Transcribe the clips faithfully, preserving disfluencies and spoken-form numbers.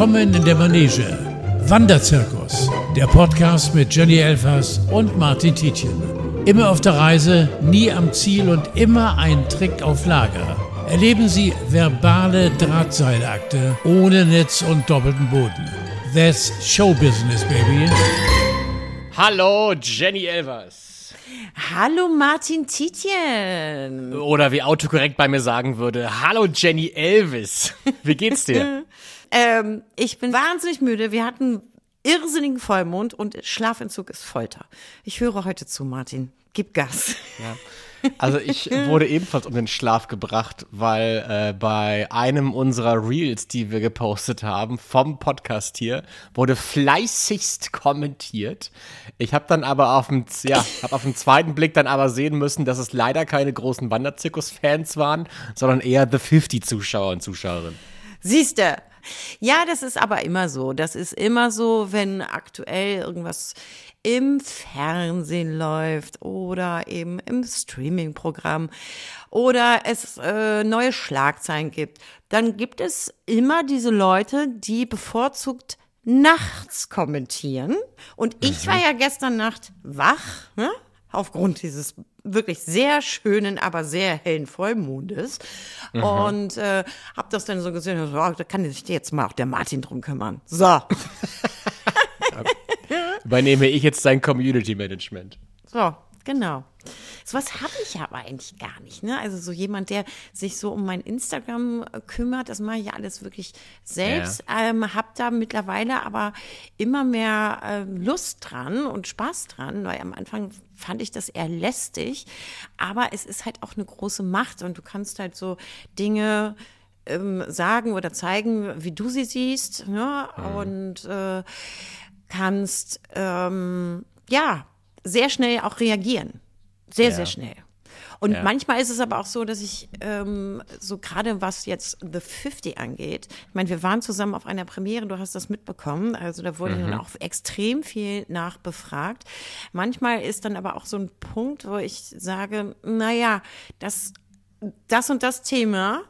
Willkommen in der Manege. Wanderzirkus, der Podcast mit Jenny Elvers und Martin Tietjen. Immer auf der Reise, nie am Ziel und immer ein Trick auf Lager. Erleben Sie verbale Drahtseilakte ohne Netz und doppelten Boden. That's Showbusiness, baby. Hallo, Jenny Elvers. Hallo, Martin Tietjen. Oder wie autokorrekt bei mir sagen würde, hallo, Jenny Elvis. Wie geht's dir? ähm, ich bin wahnsinnig müde. Wir hatten irrsinnigen Vollmond und Schlafentzug ist Folter. Ich höre heute zu, Martin. Gib Gas. Ja. Also ich wurde ebenfalls um den Schlaf gebracht, weil äh, bei einem unserer Reels, die wir gepostet haben, vom Podcast hier, wurde fleißigst kommentiert. Ich habe dann aber auf dem, ja, hab auf den zweiten Blick dann aber sehen müssen, dass es leider keine großen Wanderzirkus-Fans waren, sondern eher The fünfzig-Zuschauer und Zuschauerinnen. Siehste. Ja, das ist aber immer so. Das ist immer so, wenn aktuell irgendwas im Fernsehen läuft oder eben im Streaming-Programm oder es äh, neue Schlagzeilen gibt, dann gibt es immer diese Leute, die bevorzugt nachts kommentieren. Und ich war ja gestern Nacht wach, ne? Aufgrund dieses wirklich sehr schönen, aber sehr hellen Vollmondes. Mhm. Und äh, hab das dann so gesehen, oh, da kann sich jetzt mal auch der Martin drum kümmern. So. Übernehme ich jetzt dein Community Management. So, genau. So was habe ich aber eigentlich gar nicht, ne? Also so jemand, der sich so um mein Instagram kümmert, das mache ich ja alles wirklich selbst. Ja. Ähm, hab da mittlerweile aber immer mehr äh, Lust dran und Spaß dran, weil am Anfang fand ich das eher lästig. Aber es ist halt auch eine große Macht und du kannst halt so Dinge ähm, sagen oder zeigen, wie du sie siehst, ne? Mhm. Und äh, kannst ähm, ja sehr schnell auch reagieren. Sehr, ja. sehr schnell. Und ja. manchmal ist es aber auch so, dass ich ähm, so gerade was jetzt The fünfzig angeht, ich meine, wir waren zusammen auf einer Premiere, du hast das mitbekommen, also da wurde mhm. dann auch extrem viel nachbefragt. Manchmal ist dann aber auch so ein Punkt, wo ich sage, naja, das, das und das Thema,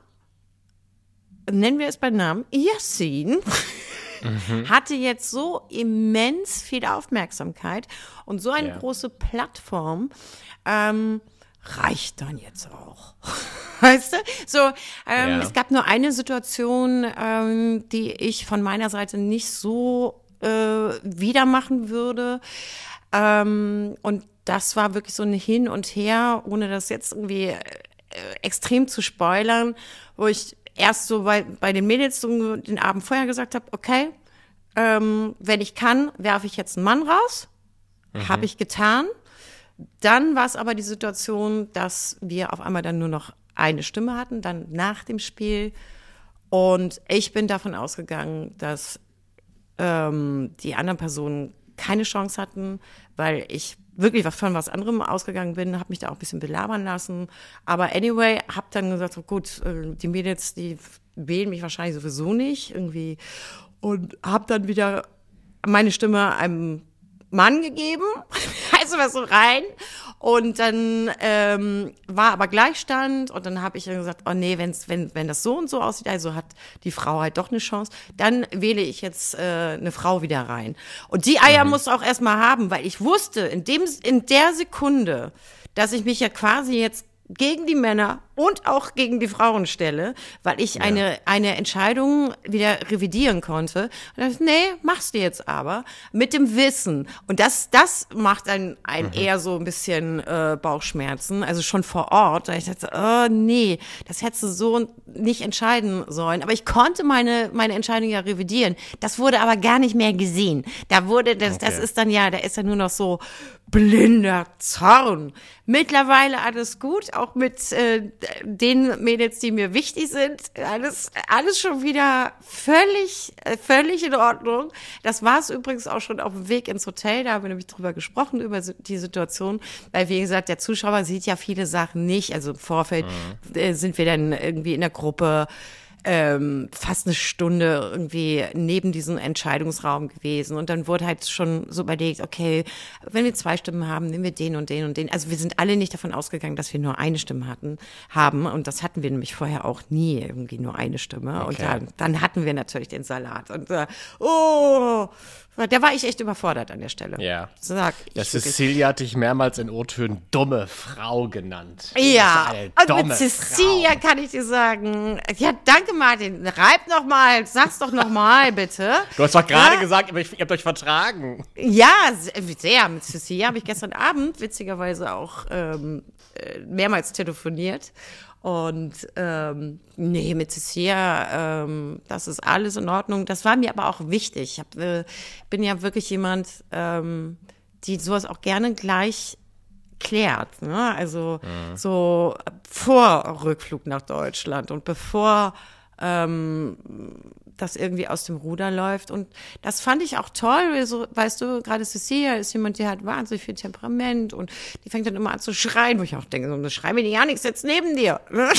nennen wir es beim Namen, Yassin, Mhm. hatte jetzt so immens viel Aufmerksamkeit und so eine ja. große Plattform, ähm, reicht dann jetzt auch. Weißt du? So, ähm, ja. es gab nur eine Situation, ähm, die ich von meiner Seite nicht so äh, wieder machen würde. Ähm, und das war wirklich so ein Hin und Her, ohne das jetzt irgendwie äh, extrem zu spoilern, wo ich erst so bei, bei den Mädels so den Abend vorher gesagt habe, okay, ähm, wenn ich kann, werfe ich jetzt einen Mann raus. Mhm. Habe ich getan. Dann war es aber die Situation, dass wir auf einmal dann nur noch eine Stimme hatten, dann nach dem Spiel. Und ich bin davon ausgegangen, dass ähm, die anderen Personen keine Chance hatten, weil ich wirklich von was anderem ausgegangen bin, habe mich da auch ein bisschen belabern lassen. Aber anyway, habe dann gesagt, oh gut, die Mädels, die wählen mich wahrscheinlich sowieso nicht irgendwie. Und habe dann wieder meine Stimme einem Mann gegeben, also was so rein. Und dann ähm, war aber Gleichstand und dann habe ich dann gesagt, oh nee, wenn's, wenn wenn das so und so aussieht, also hat die Frau halt doch eine Chance, dann wähle ich jetzt äh, eine Frau wieder rein. Und die Eier mhm. musst du auch erstmal haben, weil ich wusste in dem in der Sekunde, dass ich mich ja quasi jetzt gegen die Männer und auch gegen die Frauen stelle, weil ich ja. eine eine Entscheidung wieder revidieren konnte. Und dachte, nee, machst du jetzt aber mit dem Wissen. Und das das macht einen, einen mhm. eher so ein bisschen äh, Bauchschmerzen, also schon vor Ort. Da ich dachte, oh nee, das hättest du so nicht entscheiden sollen. Aber ich konnte meine meine Entscheidung ja revidieren. Das wurde aber gar nicht mehr gesehen. Da wurde das okay. das ist dann ja, da ist ja nur noch so blinder Zorn. Mittlerweile alles gut, auch mit äh, den Mädels, die mir wichtig sind. Alles, alles schon wieder völlig, äh, völlig in Ordnung. Das war es übrigens auch schon auf dem Weg ins Hotel. Da haben wir nämlich drüber gesprochen, über die Situation. Weil, wie gesagt, der Zuschauer sieht ja viele Sachen nicht. Also im Vorfeld mhm. äh, sind wir dann irgendwie in der Gruppe ähm, fast eine Stunde irgendwie neben diesem Entscheidungsraum gewesen. Und dann wurde halt schon so überlegt, okay, wenn wir zwei Stimmen haben, nehmen wir den und den und den. Also wir sind alle nicht davon ausgegangen, dass wir nur eine Stimme hatten, haben. Und das hatten wir nämlich vorher auch nie, irgendwie nur eine Stimme. Okay. Und dann, dann hatten wir natürlich den Salat. Und äh, oh, da war ich echt überfordert an der Stelle. Ja. Sag ich Das wirklich. Cecilia hat dich mehrmals in O-Tönen dumme Frau genannt. Ja, Das ist eine und dumme mit Cecilia Frau. kann ich dir sagen, ja, danke Martin, reib noch mal, sag's doch noch mal, bitte. Du hast doch gerade Ja? gesagt, ihr habt euch vertragen. Ja, sehr, mit Cecilia habe ich gestern Abend witzigerweise auch ähm, äh, mehrmals telefoniert. Und ähm, nee, mit Cecilia, ähm, das ist alles in Ordnung. Das war mir aber auch wichtig. Ich hab, äh, bin ja wirklich jemand, ähm, die sowas auch gerne gleich klärt. Ne? Also mhm. so vor Rückflug nach Deutschland und bevor ähm, das irgendwie aus dem Ruder läuft. Und das fand ich auch toll. So, weißt du, gerade Cecilia ist jemand, der hat wahnsinnig viel Temperament und die fängt dann immer an zu schreien, wo ich auch denke, so, schreib mir ja nichts jetzt neben dir.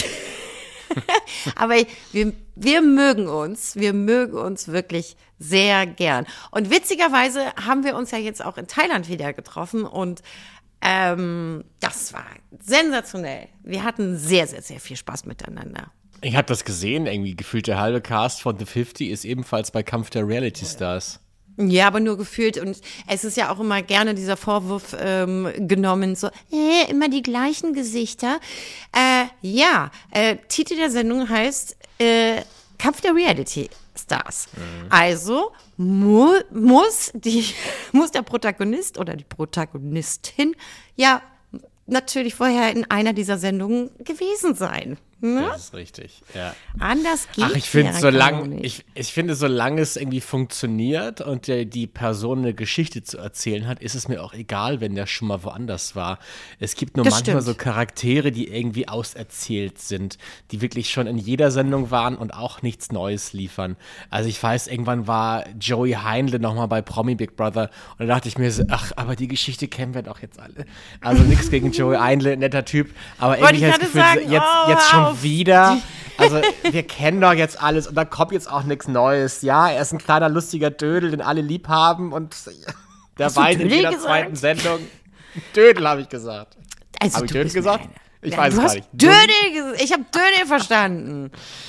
Aber wir, wir mögen uns, wir mögen uns wirklich sehr gern. Und witzigerweise haben wir uns ja jetzt auch in Thailand wieder getroffen und ähm, das war sensationell. Wir hatten sehr, sehr, sehr viel Spaß miteinander. Ich habe das gesehen, irgendwie gefühlt der halbe Cast von The fünfzig ist ebenfalls bei Kampf der Reality Stars. Ja, aber nur gefühlt. Und es ist ja auch immer gerne dieser Vorwurf ähm, genommen, so, äh, immer die gleichen Gesichter. Äh, ja, äh, Titel der Sendung heißt äh, Kampf der Reality Stars. Mhm. Also mu muss, die, muss der Protagonist oder die Protagonistin ja natürlich vorher in einer dieser Sendungen gewesen sein. Ne? Das ist richtig, ja. Anders geht's. Ach, ich finde, ja solange ich, ich finde, solange es irgendwie funktioniert und der, die Person eine Geschichte zu erzählen hat, ist es mir auch egal, wenn der schon mal woanders war. Es gibt nur Das manchmal stimmt. so Charaktere, die irgendwie auserzählt sind, die wirklich schon in jeder Sendung waren und auch nichts Neues liefern. Also ich weiß, irgendwann war Joey Heinle nochmal bei Promi Big Brother und da dachte ich mir so, ach, aber die Geschichte kennen wir doch jetzt alle. Also nichts gegen Joey Heinle, netter Typ, aber Wollte irgendwie ich habe ich das gerade Gefühl, sagen, jetzt, oh, jetzt schon auf. wieder. Also, wir kennen doch jetzt alles und da kommt jetzt auch nichts Neues. Ja, er ist ein kleiner, lustiger Dödel, den alle lieb haben und der Hast du weint in Dödel jeder gesagt? zweiten Sendung. Dödel, habe ich gesagt. Also, Habe ich du Dödel bist gesagt? eine- Ich Ja, weiß du gar hast nicht. Dödel gesagt. Ich habe Dödel verstanden.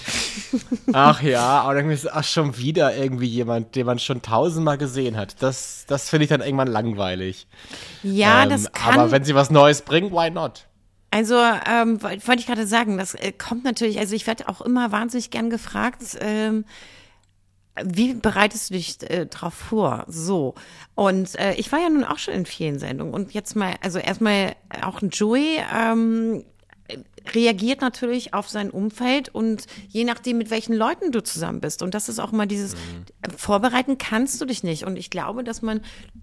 Ach ja, aber dann ist ach, schon wieder irgendwie jemand, den man schon tausendmal gesehen hat. Das, das finde ich dann irgendwann langweilig. Ja, Ähm, das kann. Aber wenn sie was Neues bringen, why not? Also, ähm, wollte wollte ich gerade sagen, das äh, kommt natürlich, also ich werde auch immer wahnsinnig gern gefragt, ähm, wie bereitest du dich äh, drauf vor? So. Und äh, ich war ja nun auch schon in vielen Sendungen und jetzt mal, also erstmal auch ein Joey, ähm, reagiert natürlich auf sein Umfeld und je nachdem, mit welchen Leuten du zusammen bist. Und das ist auch immer dieses, mhm. vorbereiten kannst du dich nicht. Und ich glaube, dass man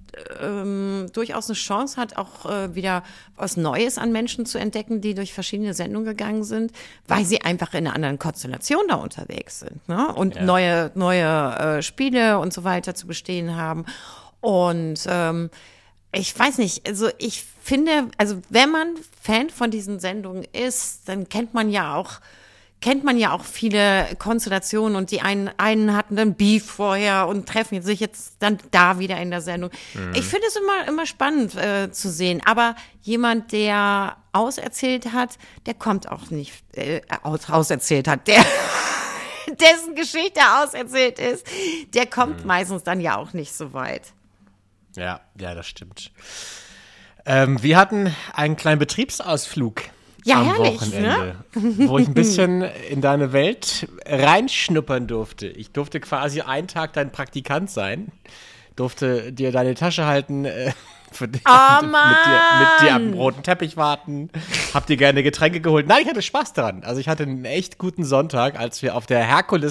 ähm, durchaus eine Chance hat, auch äh, wieder was Neues an Menschen zu entdecken, die durch verschiedene Sendungen gegangen sind, weil sie einfach in einer anderen Konstellation da unterwegs sind, ne? Und Ja. neue, neue äh, Spiele und so weiter zu bestehen haben. Und ähm, ich weiß nicht, also ich finde, also wenn man Fan von diesen Sendungen ist, dann kennt man ja auch, kennt man ja auch viele Konstellationen und die einen, einen hatten dann Beef vorher und treffen sich jetzt dann da wieder in der Sendung. Mhm. Ich finde es immer, immer spannend äh, zu sehen, aber jemand, der auserzählt hat, der kommt auch nicht, äh, aus, auserzählt hat, der dessen Geschichte auserzählt ist, der kommt mhm. meistens dann ja auch nicht so weit. Ja, ja, das stimmt. Ähm, wir hatten einen kleinen Betriebsausflug Ja, am herrlich, Wochenende, ne? Wo ich ein bisschen in deine Welt reinschnuppern durfte. Ich durfte quasi einen Tag dein Praktikant sein, durfte dir deine Tasche halten, äh, für dich, Oh, mit, dir, mit dir am roten Teppich warten, hab dir gerne Getränke geholt. Nein, ich hatte Spaß daran. Also ich hatte einen echt guten Sonntag, als wir auf der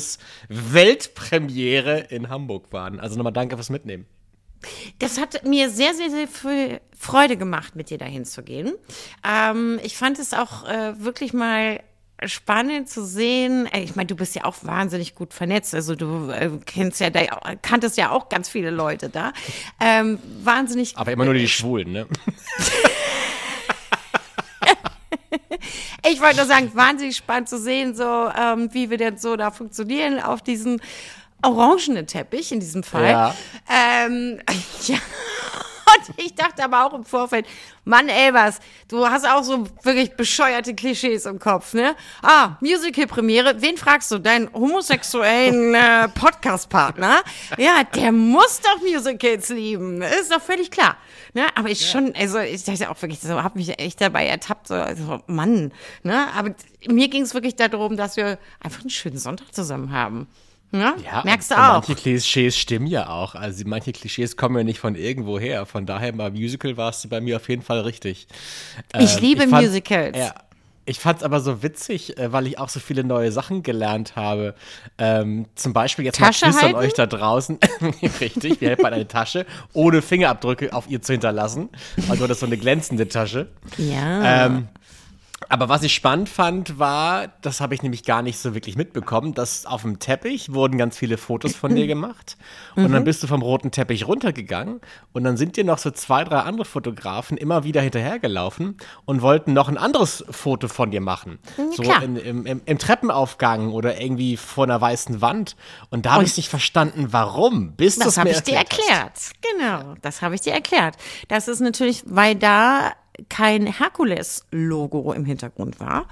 Herkules-Weltpremiere in Hamburg waren. Also nochmal danke fürs Mitnehmen. Das hat mir sehr, sehr, sehr viel Freude gemacht, mit dir dahin zu gehen. Ähm, ich fand es auch äh, wirklich mal spannend zu sehen. Äh, Ich meine, du bist ja auch wahnsinnig gut vernetzt. Also du äh, kennst ja da, kanntest ja auch ganz viele Leute da. Ähm, wahnsinnig. Aber immer nur die Schwulen, ne? Ich wollte nur sagen, wahnsinnig spannend zu sehen, so ähm, wie wir denn so da funktionieren auf diesen orangenen Teppich in diesem Fall. Ja. Ähm, ja. Und ich dachte aber auch im Vorfeld, Mann, Elvers, du hast auch so wirklich bescheuerte Klischees im Kopf, ne? Ah, Musical-Premiere, wen fragst du? Deinen homosexuellen äh, Podcast-Partner? Ja, der muss doch Musicals lieben, ist doch völlig klar. Ne? Aber ich ja. schon, also ich dachte auch wirklich, so habe mich echt dabei ertappt, so, also, Mann, ne? Aber mir ging es wirklich darum, dass wir einfach einen schönen Sonntag zusammen haben. Ja, ja, merkst du und auch. Manche Klischees stimmen ja auch. Also manche Klischees kommen ja nicht von irgendwo her. Von daher bei Musical warst du bei mir auf jeden Fall richtig. Ich ähm, liebe ich fand, Musicals. Ja, ich fand es aber so witzig, weil ich auch so viele neue Sachen gelernt habe. Ähm, zum Beispiel jetzt Tasche mal Quiz halten? an euch da draußen. Richtig, wir hält man eine Tasche, ohne Fingerabdrücke auf ihr zu hinterlassen. Also das ist so eine glänzende Tasche. Ja. Ähm, Aber was ich spannend fand, war, das habe ich nämlich gar nicht so wirklich mitbekommen, dass auf dem Teppich wurden ganz viele Fotos von dir gemacht und mhm. dann bist du vom roten Teppich runtergegangen und dann sind dir noch so zwei, drei andere Fotografen immer wieder hinterhergelaufen und wollten noch ein anderes Foto von dir machen. Ja, so klar. in, im, im, im Treppenaufgang oder irgendwie vor einer weißen Wand. Und da habe ich nicht verstanden, warum. Bis das habe ich dir erklärt erklärt. Hast. Genau, das habe ich dir erklärt. Das ist natürlich, weil da kein Herkules-Logo im Hintergrund war.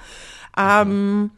Ähm,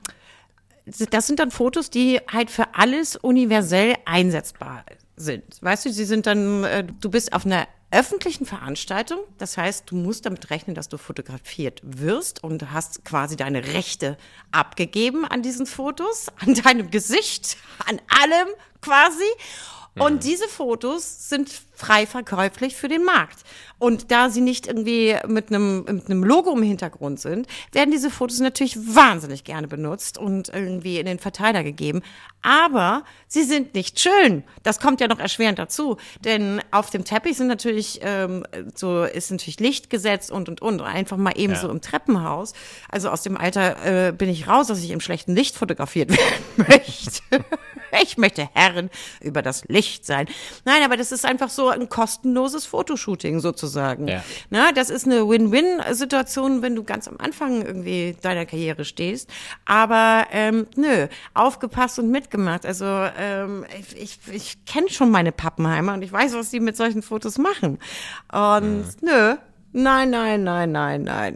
das sind dann Fotos, die halt für alles universell einsetzbar sind. Weißt du, sie sind dann, äh, du bist auf einer öffentlichen Veranstaltung, das heißt, du musst damit rechnen, dass du fotografiert wirst und hast quasi deine Rechte abgegeben an diesen Fotos, an deinem Gesicht, an allem quasi. Und diese Fotos sind frei verkäuflich für den Markt. Und da sie nicht irgendwie mit einem, mit einem Logo im Hintergrund sind, werden diese Fotos natürlich wahnsinnig gerne benutzt und irgendwie in den Verteiler gegeben. Aber sie sind nicht schön. Das kommt ja noch erschwerend dazu. Denn auf dem Teppich sind natürlich, ähm, so ist natürlich Licht gesetzt und, und, und. Einfach mal eben ja. so im Treppenhaus. Also aus dem Alter äh, bin ich raus, dass ich im schlechten Licht fotografiert werden möchte. Ich möchte Herrin über das Licht sein. Nein, aber das ist einfach so ein kostenloses Fotoshooting sozusagen. Ja. Na, das ist eine Win-Win-Situation, wenn du ganz am Anfang irgendwie deiner Karriere stehst. Aber ähm, nö, aufgepasst und mitgemacht. Also ähm, ich, ich, ich kenne schon meine Pappenheimer und ich weiß, was die mit solchen Fotos machen. Und mhm. nö, nein, nein, nein, nein, nein.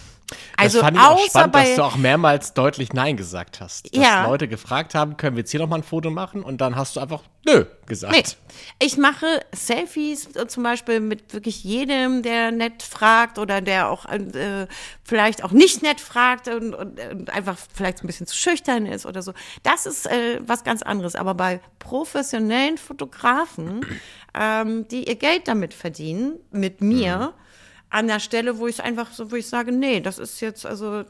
Das also fand ich auch spannend, dass du auch mehrmals deutlich Nein gesagt hast. Dass ja. Leute gefragt haben, können wir jetzt hier nochmal ein Foto machen? Und dann hast du einfach Nö gesagt. Nee. Ich mache Selfies zum Beispiel mit wirklich jedem, der nett fragt oder der auch äh, vielleicht auch nicht nett fragt und, und, und einfach vielleicht ein bisschen zu schüchtern ist oder so. Das ist äh, was ganz anderes. Aber bei professionellen Fotografen, ähm, die ihr Geld damit verdienen, mit mir, mhm. an der Stelle, wo ich einfach so, wo ich sage, nee, das ist jetzt, also,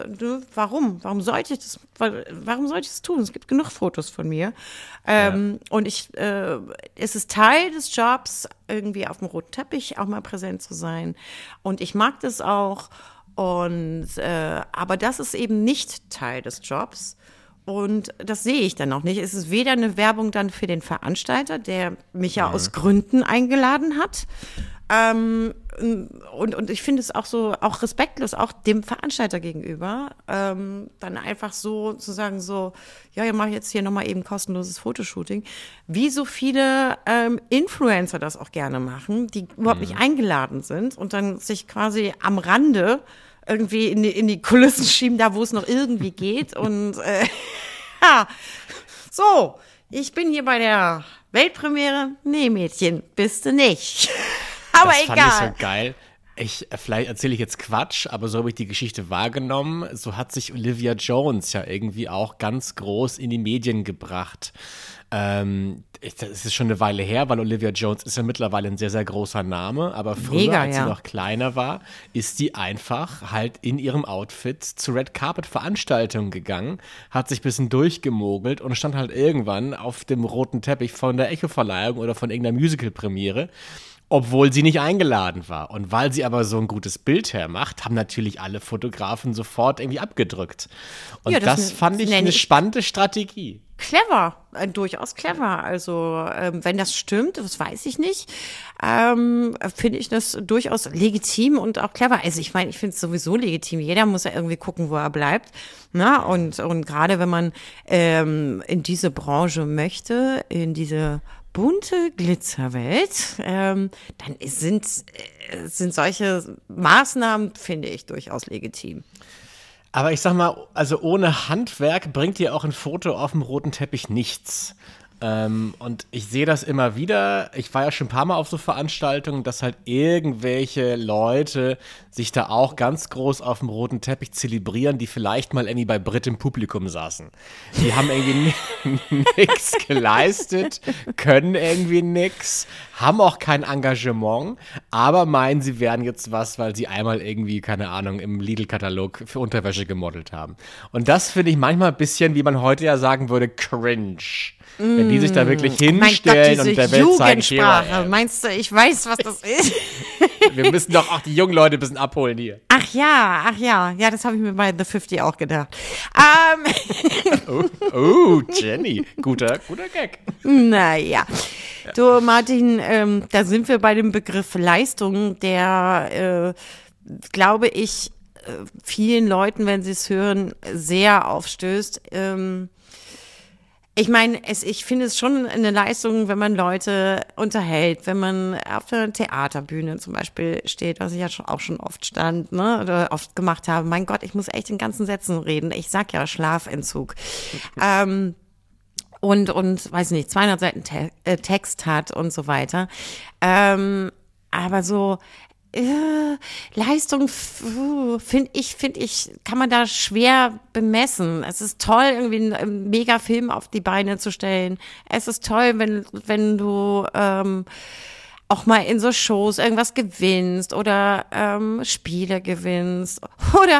warum? Warum sollte ich das, warum sollte ich das tun? Es gibt genug Fotos von mir. Ähm, ja. Und ich, äh, es ist Teil des Jobs, irgendwie auf dem roten Teppich auch mal präsent zu sein. Und ich mag das auch. Und, äh, aber das ist eben nicht Teil des Jobs. Und das sehe ich dann auch nicht. Es ist weder eine Werbung dann für den Veranstalter, der mich ja, ja. aus Gründen eingeladen hat. Ähm, und, und ich finde es auch so, auch respektlos, auch dem Veranstalter gegenüber, ähm, dann einfach so zu sagen, so, ja, ich mache jetzt hier nochmal eben kostenloses Fotoshooting, wie so viele ähm, Influencer das auch gerne machen, die überhaupt mhm. nicht eingeladen sind und dann sich quasi am Rande irgendwie in die, in die Kulissen schieben, da wo es noch irgendwie geht. Und äh, ja, so, ich bin hier bei der Weltpremiere. Nee, Mädchen, bist du nicht. Aber das egal. Das fand ich so geil. Ich, vielleicht erzähle ich jetzt Quatsch, aber so habe ich die Geschichte wahrgenommen. So hat sich Olivia Jones ja irgendwie auch ganz groß in die Medien gebracht. Ähm, das ist schon eine Weile her, weil Olivia Jones ist ja mittlerweile ein sehr, sehr großer Name. Aber früher, Mega, als ja. sie noch kleiner war, ist sie einfach halt in ihrem Outfit zu Red Carpet Veranstaltungen gegangen, hat sich ein bisschen durchgemogelt und stand halt irgendwann auf dem roten Teppich von der Echo-Verleihung oder von irgendeiner Musical-Premiere, obwohl sie nicht eingeladen war. Und weil sie aber so ein gutes Bild hermacht, haben natürlich alle Fotografen sofort irgendwie abgedrückt. Und ja, das, das fand ich eine spannende Strategie. clever, äh, durchaus clever. Also ähm, wenn das stimmt, das weiß ich nicht, ähm, finde ich das durchaus legitim und auch clever. Also ich meine, ich finde es sowieso legitim. Jeder muss ja irgendwie gucken, wo er bleibt. Na? Und, und gerade wenn man ähm, in diese Branche möchte, in diese bunte Glitzerwelt, ähm, dann sind, äh, sind solche Maßnahmen, finde ich, durchaus legitim. Aber ich sag mal, also ohne Handwerk bringt dir auch ein Foto auf dem roten Teppich nichts. Ähm, und ich sehe das immer wieder. Ich war ja schon ein paar Mal auf so Veranstaltungen, dass halt irgendwelche Leute sich da auch ganz groß auf dem roten Teppich zelebrieren, die vielleicht mal irgendwie bei Brit im Publikum saßen. Die haben irgendwie nichts geleistet, können irgendwie nichts, haben auch kein Engagement, aber meinen, sie wären jetzt was, weil sie einmal irgendwie, keine Ahnung, im Lidl-Katalog für Unterwäsche gemodelt haben. Und das finde ich manchmal ein bisschen, wie man heute ja sagen würde, cringe. Wenn die sich da wirklich hinstellen Gott, und der Welt zeigen, Jugendsprache. Meinst du, ich weiß, was das ist? Wir müssen doch auch die jungen Leute ein bisschen abholen hier. Ach ja, ach ja. Ja, das habe ich mir bei The fünfzig auch gedacht. Ähm. oh, oh, Jenny. Guter, guter Gag. Naja. Du, Martin, ähm, da sind wir bei dem Begriff Leistung, der, äh, glaube ich, äh, vielen Leuten, wenn sie es hören, sehr aufstößt. Ähm, Ich meine, es, ich finde es schon eine Leistung, wenn man Leute unterhält, wenn man auf der Theaterbühne zum Beispiel steht, was ich ja schon, auch schon oft stand, ne, oder oft gemacht habe. Mein Gott, ich muss echt in ganzen Sätzen reden. Ich sag ja Schlafentzug. ähm, und, und, weiß nicht, zweihundert Seiten Te- äh, Text hat und so weiter. Ähm, aber so, Äh, Leistung, finde ich, finde ich, kann man da schwer bemessen. Es ist toll, irgendwie einen, einen Mega-Film auf die Beine zu stellen. Es ist toll, wenn, wenn du ähm, auch mal in so Shows irgendwas gewinnst oder ähm, Spiele gewinnst oder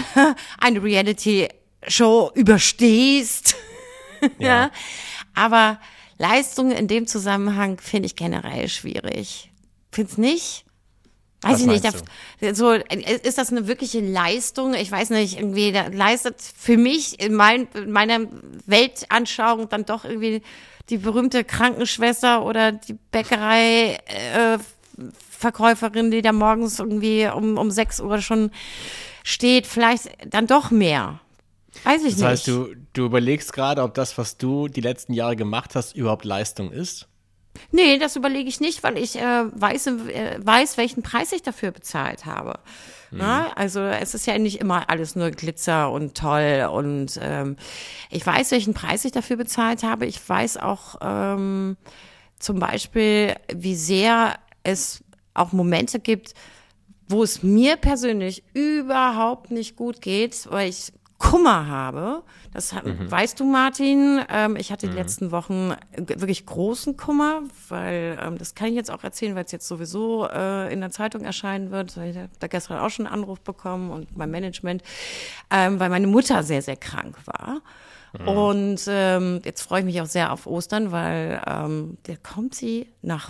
eine Reality-Show überstehst. ja. ja. Aber Leistung in dem Zusammenhang finde ich generell schwierig. Find's nicht? Weiß Was ich nicht, meinst da, so, ist das eine wirkliche Leistung? Ich weiß nicht, irgendwie, da leistet für mich in, mein, in meiner Weltanschauung dann doch irgendwie die berühmte Krankenschwester oder die Bäckerei, äh, Verkäuferin, die da morgens irgendwie um, um sechs Uhr schon steht, vielleicht dann doch mehr. Weiß ich nicht. Das heißt, du, du überlegst gerade, ob das, was du die letzten Jahre gemacht hast, überhaupt Leistung ist? Nee, das überlege ich nicht, weil ich äh, weiß, äh, weiß, welchen Preis ich dafür bezahlt habe. Mhm. Na, also es ist ja nicht immer alles nur Glitzer und toll und ähm, ich weiß, welchen Preis ich dafür bezahlt habe. Ich weiß auch ähm, zum Beispiel, wie sehr es auch Momente gibt, wo es mir persönlich überhaupt nicht gut geht, weil ich Kummer habe. Das mhm. weißt du, Martin. Ähm, ich hatte die mhm. letzten Wochen wirklich großen Kummer, weil ähm, das kann ich jetzt auch erzählen, weil es jetzt sowieso äh, in der Zeitung erscheinen wird. Ich habe da gestern auch schon einen Anruf bekommen und beim Management, ähm, weil meine Mutter sehr, sehr krank war. Mhm. Und ähm, jetzt freue ich mich auch sehr auf Ostern, weil ähm, da kommt sie nach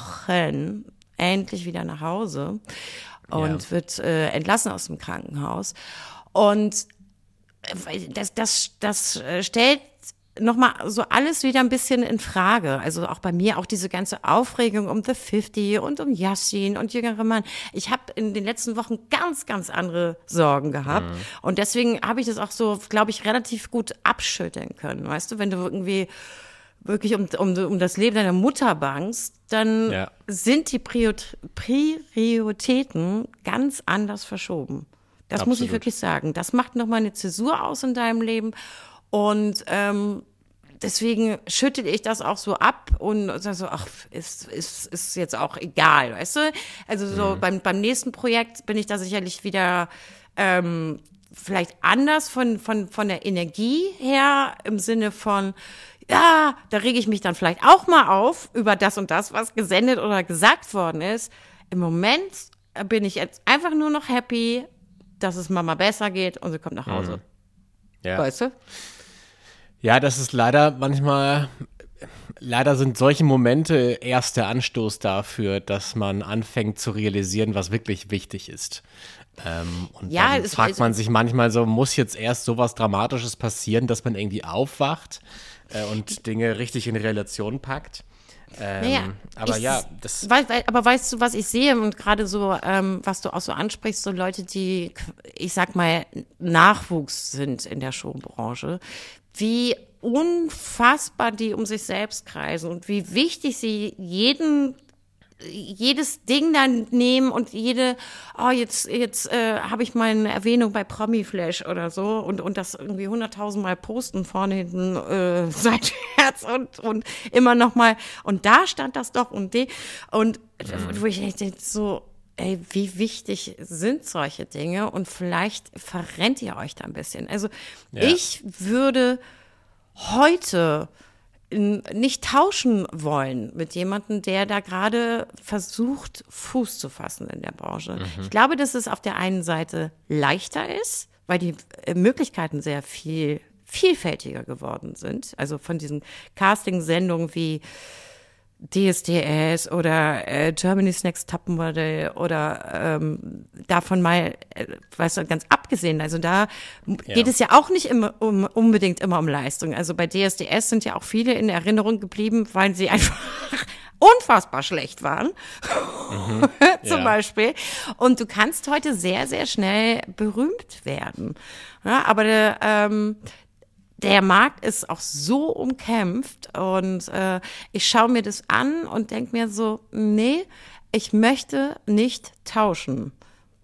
Wochen endlich wieder nach Hause und ja. wird äh, entlassen aus dem Krankenhaus. Und Das, das, das stellt nochmal so alles wieder ein bisschen in Frage. Also auch bei mir, auch diese ganze Aufregung um The fünfzig und um Yassin und jüngere Mann. Ich habe in den letzten Wochen ganz, ganz andere Sorgen gehabt. Mhm. Und deswegen habe ich das auch so, glaube ich, relativ gut abschütteln können. Weißt du, wenn du irgendwie wirklich um, um, um das Leben deiner Mutter bangst, dann ja. sind die Prioritäten ganz anders verschoben. Das Absolut. Muss ich wirklich sagen. Das macht nochmal eine Zäsur aus in deinem Leben. Und ähm, deswegen schüttel ich das auch so ab und sage so, ach, ist, ist, ist jetzt auch egal, weißt du? Also so mhm. beim, beim nächsten Projekt bin ich da sicherlich wieder ähm, vielleicht anders von, von, von der Energie her, im Sinne von, ja, da rege ich mich dann vielleicht auch mal auf über das und das, was gesendet oder gesagt worden ist. Im Moment bin ich jetzt einfach nur noch happy, dass es Mama besser geht und sie kommt nach Hause. Mhm. Ja. Weißt du? Ja, das ist leider manchmal, leider sind solche Momente erst der Anstoß dafür, dass man anfängt zu realisieren, was wirklich wichtig ist. Ähm, und ja, dann es, fragt es, man sich manchmal so, muss jetzt erst sowas Dramatisches passieren, dass man irgendwie aufwacht? äh, und Dinge richtig in Relation packt. Ähm, naja, aber ich, ja, das. Weil, weil, aber weißt du, was ich sehe und gerade so, ähm, was du auch so ansprichst, so Leute, die, ich sag mal, Nachwuchs sind in der Showbranche, wie unfassbar die um sich selbst kreisen und wie wichtig sie jeden jedes Ding dann nehmen und jede, oh, jetzt, jetzt äh, habe ich mal eine Erwähnung bei Promiflash oder so und, und das irgendwie hunderttausend Mal posten, vorne, hinten, äh, seitwärts und, und immer noch mal, und da stand das doch und die, und wo ich denke, so, ey, wie wichtig sind solche Dinge und vielleicht verrennt ihr euch da ein bisschen. Also Ja. ich würde heute nicht tauschen wollen mit jemandem, der da gerade versucht, Fuß zu fassen in der Branche. Mhm. Ich glaube, dass es auf der einen Seite leichter ist, weil die Möglichkeiten sehr viel vielfältiger geworden sind. Also von diesen Casting-Sendungen wie D S D S oder äh, Germany's Next Topmodel oder ähm, davon mal, äh, weißt du, ganz abgesehen, also da Ja. geht es ja auch nicht immer um, unbedingt immer um Leistung. Also bei D S D S sind ja auch viele in Erinnerung geblieben, weil sie einfach unfassbar schlecht waren, Mhm. zum Ja. Beispiel. Und du kannst heute sehr, sehr schnell berühmt werden. Ja, aber der, ähm, der Markt ist auch so umkämpft und äh, ich schaue mir das an und denke mir so, nee, ich möchte nicht tauschen.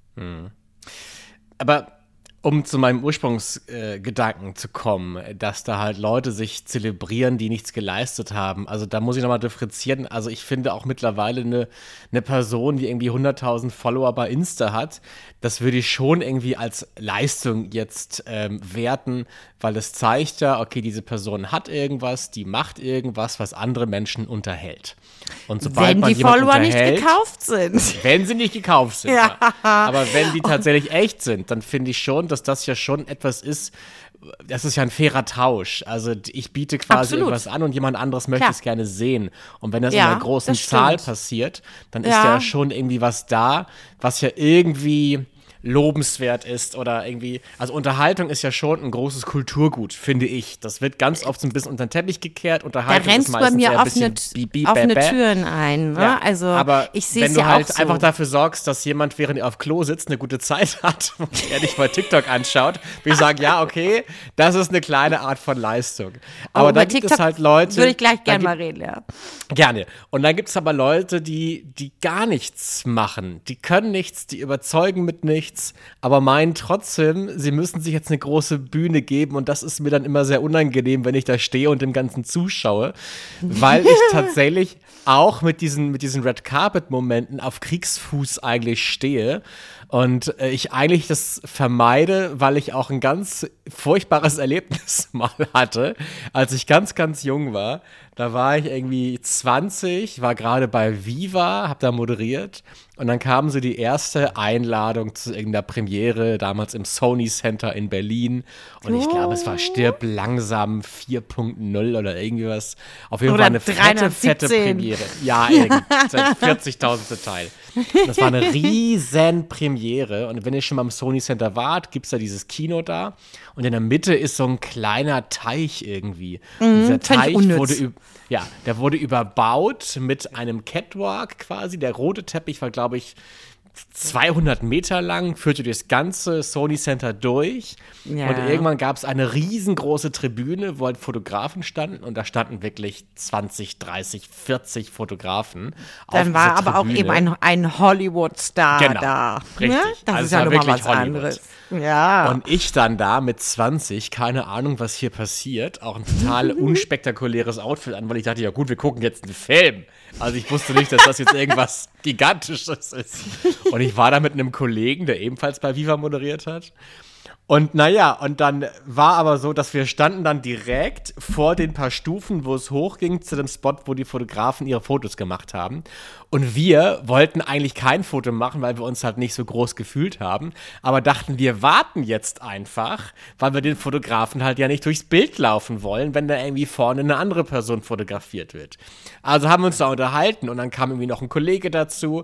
Aber um zu meinem Ursprungsgedanken äh, zu kommen, dass da halt Leute sich zelebrieren, die nichts geleistet haben. Also da muss ich nochmal differenzieren. Also ich finde auch mittlerweile eine, eine Person, die irgendwie hunderttausend Follower bei Insta hat, das würde ich schon irgendwie als Leistung jetzt ähm, werten, weil es zeigt ja, okay, diese Person hat irgendwas, die macht irgendwas, was andere Menschen unterhält. Und sobald Wenn man die jemanden Follower nicht unterhält, gekauft sind. wenn sie nicht gekauft sind. Ja. Ja. Aber wenn die tatsächlich echt sind, dann finde ich schon, dass das ja schon etwas ist, das ist ja ein fairer Tausch. Also ich biete quasi Absolut. irgendwas an und jemand anderes möchte Klar. es gerne sehen. Und wenn das Ja, in einer großen das Zahl stimmt. passiert, dann ist Ja. ja schon irgendwie was da, was ja irgendwie lobenswert ist oder irgendwie, also Unterhaltung ist ja schon ein großes Kulturgut, finde ich. Das wird ganz oft so ein bisschen unter den Teppich gekehrt. Da Unterhaltung rennst ist du bei meistens eher mir ein offene, bisschen bi, bi, offene bä, bä. Türen ein. Ne? Ja, Also aber ich sehe wenn es du ja halt auch so. einfach dafür sorgst, dass jemand, während er auf Klo sitzt, eine gute Zeit hat und er dich bei TikTok anschaut, will ich sagen, ja, okay, das ist eine kleine Art von Leistung. Aber Oh, da über gibt es TikTok halt Leute. würde ich gleich da gerne mal gibt- reden, ja. Gerne. Und dann gibt es aber Leute, die, die gar nichts machen. Die können nichts, die überzeugen mit nichts, aber meinen trotzdem, sie müssen sich jetzt eine große Bühne geben und das ist mir dann immer sehr unangenehm, wenn ich da stehe und dem Ganzen zuschaue, weil ich tatsächlich auch mit diesen, mit diesen Red Carpet-Momenten auf Kriegsfuß eigentlich stehe und äh, ich eigentlich das vermeide, weil ich auch ein ganz furchtbares Erlebnis mal hatte, als ich ganz, ganz jung war. Da war ich irgendwie zwanzig, war gerade bei Viva, hab da moderiert und dann kam so die erste Einladung zu irgendeiner Premiere, damals im Sony Center in Berlin und ich glaube, es war Stirb langsam vier Punkt null oder irgendwie was. Auf jeden Oder Fall eine fette, fette dreihundertsiebzehn. Premiere. Ja, irgendwie, vierzigtausendste Teil. Das war eine riesen Premiere und wenn ihr schon mal im Sony Center wart, gibt es da dieses Kino da und in der Mitte ist so ein kleiner Teich irgendwie. Und dieser fand ich Teich unnütz. wurde üb- ja, der wurde überbaut mit einem Catwalk quasi. Der rote Teppich war, glaube ich, zweihundert Meter lang, führte durchs ganze Sony Center durch. Ja. Und irgendwann gab es eine riesengroße Tribüne, wo halt Fotografen standen. Und da standen wirklich zwanzig, dreißig, vierzig Fotografen. Dann auf war dieser aber auch Tribüne. eben ein, ein Hollywood-Star Genau, da. richtig. Ne? Das Also ist es ja war nochmal wirklich was Hollywood. anderes. Ja. Und ich dann da mit zwanzig, keine Ahnung, was hier passiert, auch ein total unspektakuläres Outfit an, weil ich dachte, ja gut, wir gucken jetzt einen Film. Also ich wusste nicht, dass das jetzt irgendwas Gigantisches ist. Und ich war da mit einem Kollegen, der ebenfalls bei Viva moderiert hat. Und naja, und dann war aber so, dass wir standen dann direkt vor den paar Stufen, wo es hochging zu dem Spot, wo die Fotografen ihre Fotos gemacht haben. Und wir wollten eigentlich kein Foto machen, weil wir uns halt nicht so groß gefühlt haben. Aber dachten, wir warten jetzt einfach, weil wir den Fotografen halt ja nicht durchs Bild laufen wollen, wenn da irgendwie vorne eine andere Person fotografiert wird. Also haben wir uns da unterhalten und dann kam irgendwie noch ein Kollege dazu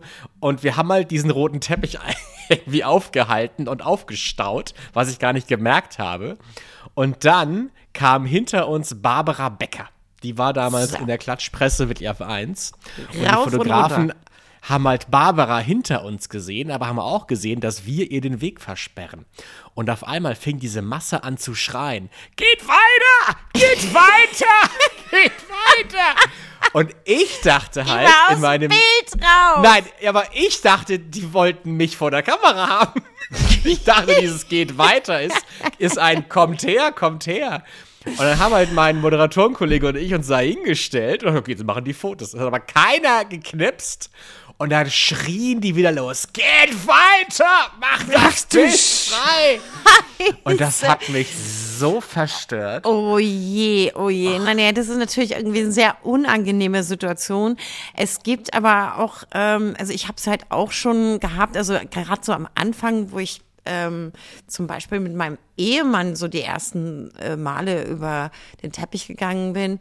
Und wir haben halt diesen roten Teppich irgendwie aufgehalten und aufgestaut, was ich gar nicht gemerkt habe. Und dann kam hinter uns Barbara Becker. Die war damals so in der Klatschpresse mit F eins. Und Rauf die Fotografen und haben halt Barbara hinter uns gesehen, aber haben auch gesehen, dass wir ihr den Weg versperren. Und auf einmal fing diese Masse an zu schreien. Geht weiter! Geht weiter! Geht weiter! Und ich dachte halt aus in meinem Bild raus. Nein, aber ich dachte, die wollten mich vor der Kamera haben. Ich dachte, dieses geht weiter ist, ist ein kommt her, kommt her. Und dann haben halt mein Moderatorenkollege und ich uns da hingestellt und okay, jetzt machen die Fotos. Es hat aber keiner geknipst. Und dann schrien die wieder los. Geht weiter! Mach das Bild frei! Und das hat mich so verstört. Oh je, oh je. Nein, ja, das ist natürlich irgendwie eine sehr unangenehme Situation. Es gibt aber auch, ähm, also ich habe es halt auch schon gehabt, also gerade so am Anfang, wo ich ähm, zum Beispiel mit meinem Ehemann so die ersten äh, Male über den Teppich gegangen bin,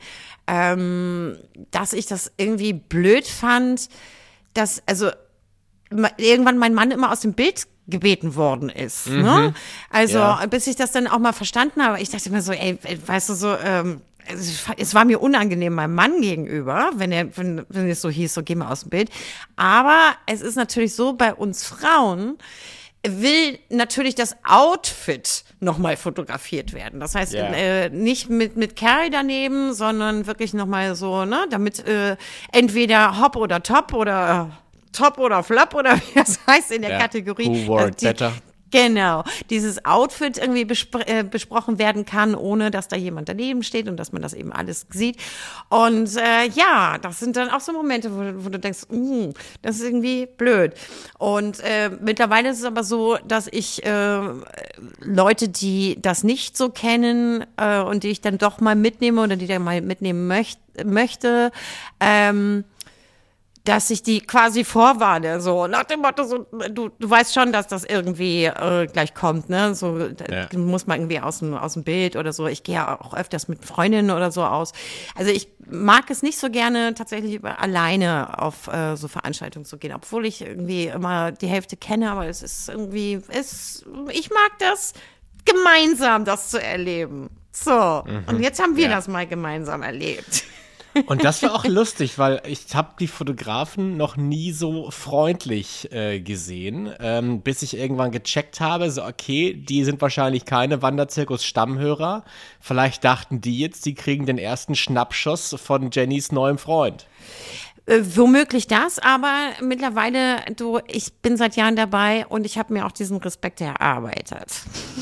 ähm, dass ich das irgendwie blöd fand, dass, also irgendwann mein Mann immer aus dem Bild gebeten worden ist. Mhm. Ne? Also ja. Bis ich das dann auch mal verstanden habe, ich dachte mir so, ey, weißt du so, ähm, es war mir unangenehm meinem Mann gegenüber, wenn er, wenn, wenn es so hieß, so geh mal aus dem Bild. Aber es ist natürlich so, bei uns Frauen will natürlich das Outfit nochmal fotografiert werden. Das heißt, yeah. äh, nicht mit mit Carrie daneben, sondern wirklich nochmal so, ne, damit äh, entweder Hop oder Top oder äh, Top oder Flop oder wie das heißt in der yeah. Kategorie. Who wore it die, better? Genau, dieses Outfit irgendwie bespr- äh, besprochen werden kann, ohne dass da jemand daneben steht und dass man das eben alles sieht. Und äh, ja, das sind dann auch so Momente, wo, wo du denkst, uh, das ist irgendwie blöd. Und äh, mittlerweile ist es aber so, dass ich äh, Leute, die das nicht so kennen äh, und die ich dann doch mal mitnehme oder die dann mal mitnehmen möcht- möchte, ähm, dass ich die quasi vorwarne, so nach dem Motto, so, du, du weißt schon, dass das irgendwie äh, gleich kommt, ne? So ja. Muss man irgendwie aus dem, aus dem Bild oder so. Ich gehe ja auch öfters mit Freundinnen oder so aus. Also ich mag es nicht so gerne, tatsächlich über, alleine auf äh, so Veranstaltungen zu gehen, obwohl ich irgendwie immer die Hälfte kenne, aber es ist irgendwie, es, ich mag das, gemeinsam das zu erleben. So, mhm. Und jetzt haben wir ja. das mal gemeinsam erlebt. Und das war auch lustig, weil ich habe die Fotografen noch nie so freundlich äh, gesehen, ähm, bis ich irgendwann gecheckt habe, so okay, die sind wahrscheinlich keine Wanderzirkus-Stammhörer. Vielleicht dachten die jetzt, die kriegen den ersten Schnappschuss von Jennys neuem Freund. Äh, womöglich das, aber mittlerweile, du, ich bin seit Jahren dabei und ich habe mir auch diesen Respekt erarbeitet.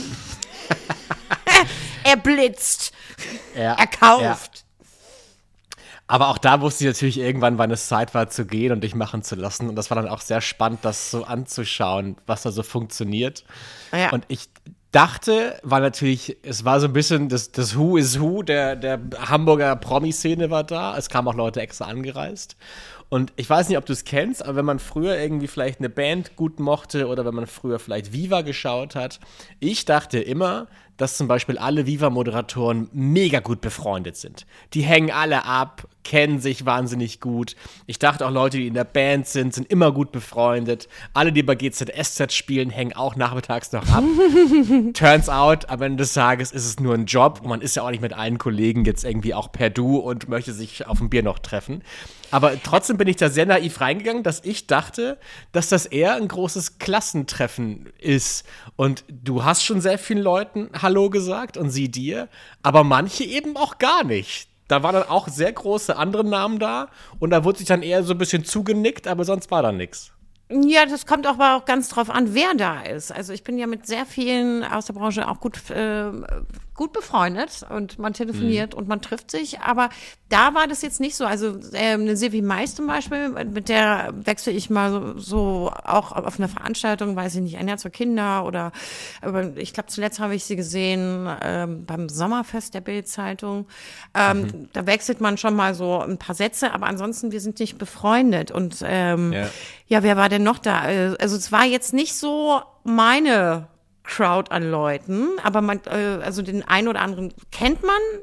Er blitzt, ja, er kauft. Ja. Aber auch da wusste ich natürlich irgendwann, wann es Zeit war zu gehen und dich machen zu lassen. Und das war dann auch sehr spannend, das so anzuschauen, was da so funktioniert. Ja. Und ich dachte, weil natürlich, es war so ein bisschen das, das Who is Who der, der Hamburger Promi-Szene war da. Es kamen auch Leute extra angereist. Und ich weiß nicht, ob du es kennst, aber wenn man früher irgendwie vielleicht eine Band gut mochte oder wenn man früher vielleicht Viva geschaut hat, ich dachte immer, dass zum Beispiel alle Viva-Moderatoren mega gut befreundet sind. Die hängen alle ab, kennen sich wahnsinnig gut. Ich dachte auch, Leute, die in der Band sind, sind immer gut befreundet. Alle, die bei G Z S Z spielen, hängen auch nachmittags noch ab. Turns out, am Ende des Tages ist es nur ein Job und man ist ja auch nicht mit allen Kollegen jetzt irgendwie auch per Du und möchte sich auf ein Bier noch treffen. Aber trotzdem bin ich da sehr naiv reingegangen, dass ich dachte, dass das eher ein großes Klassentreffen ist. Und du hast schon sehr vielen Leuten Hallo gesagt und sie dir, aber manche eben auch gar nicht. Da waren dann auch sehr große andere Namen da und da wurde sich dann eher so ein bisschen zugenickt, aber sonst war da nichts. Ja, das kommt aber auch ganz drauf an, wer da ist. Also ich bin ja mit sehr vielen aus der Branche auch gut, äh, gut befreundet und man telefoniert mhm. und man trifft sich, aber da war das jetzt nicht so. Also äh, eine Silvi Mais zum Beispiel, mit der wechsle ich mal so, so auch auf einer Veranstaltung, weiß ich nicht, ein Jahr zur Kinder oder aber ich glaube zuletzt habe ich sie gesehen ähm, beim Sommerfest der Bild-Zeitung. Ähm, mhm. Da wechselt man schon mal so ein paar Sätze, aber ansonsten, wir sind nicht befreundet und ähm, ja. ja, wer war denn noch da? Also es war jetzt nicht so meine Crowd an Leuten, aber man, also den einen oder anderen kennt man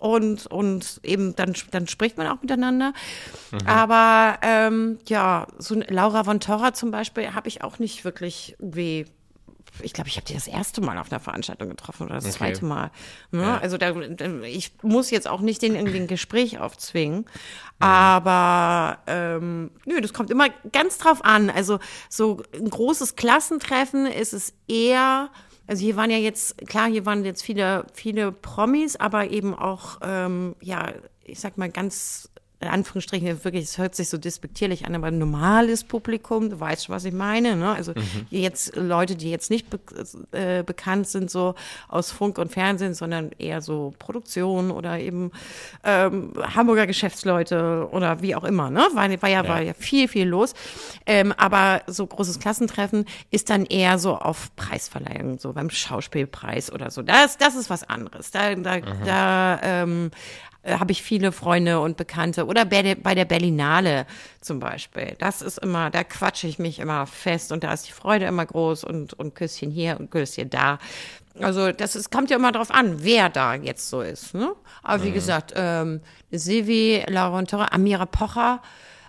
und, und eben dann, dann spricht man auch miteinander. Mhm. Aber ähm, ja, so eine Laura von Torra zum Beispiel habe ich auch nicht wirklich irgendwie. Ich glaube, ich habe die das erste Mal auf einer Veranstaltung getroffen oder das okay. zweite Mal. Ne? Ja. Also da, ich muss jetzt auch nicht den irgendwie ein Gespräch aufzwingen, ja. aber ähm, nö, das kommt immer ganz drauf an. Also so ein großes Klassentreffen ist es eher, also hier waren ja jetzt, klar, hier waren jetzt viele, viele Promis, aber eben auch, ähm, ja, ich sag mal ganz in Anführungsstrichen, wirklich, es hört sich so despektierlich an, aber ein normales Publikum, du weißt schon, was ich meine, ne? Also mhm. jetzt Leute, die jetzt nicht be- äh, bekannt sind, so aus Funk und Fernsehen, sondern eher so Produktion oder eben ähm, Hamburger Geschäftsleute oder wie auch immer, ne? War, war, ja, ja. war ja viel, viel los. Ähm, aber so großes Klassentreffen ist dann eher so auf Preisverleihung, so beim Schauspielpreis oder so. Das, das ist was anderes. Da, da, mhm. da ähm, habe ich viele Freunde und Bekannte. Oder bei der, bei der Berlinale zum Beispiel. Das ist immer, da quatsche ich mich immer fest und da ist die Freude immer groß und, und Küsschen hier und Küsschen da. Also das ist, kommt ja immer drauf an, wer da jetzt so ist. Ne? Aber wie mhm. gesagt, ähm, Silvi, Laura und Torra, Amira Pocher,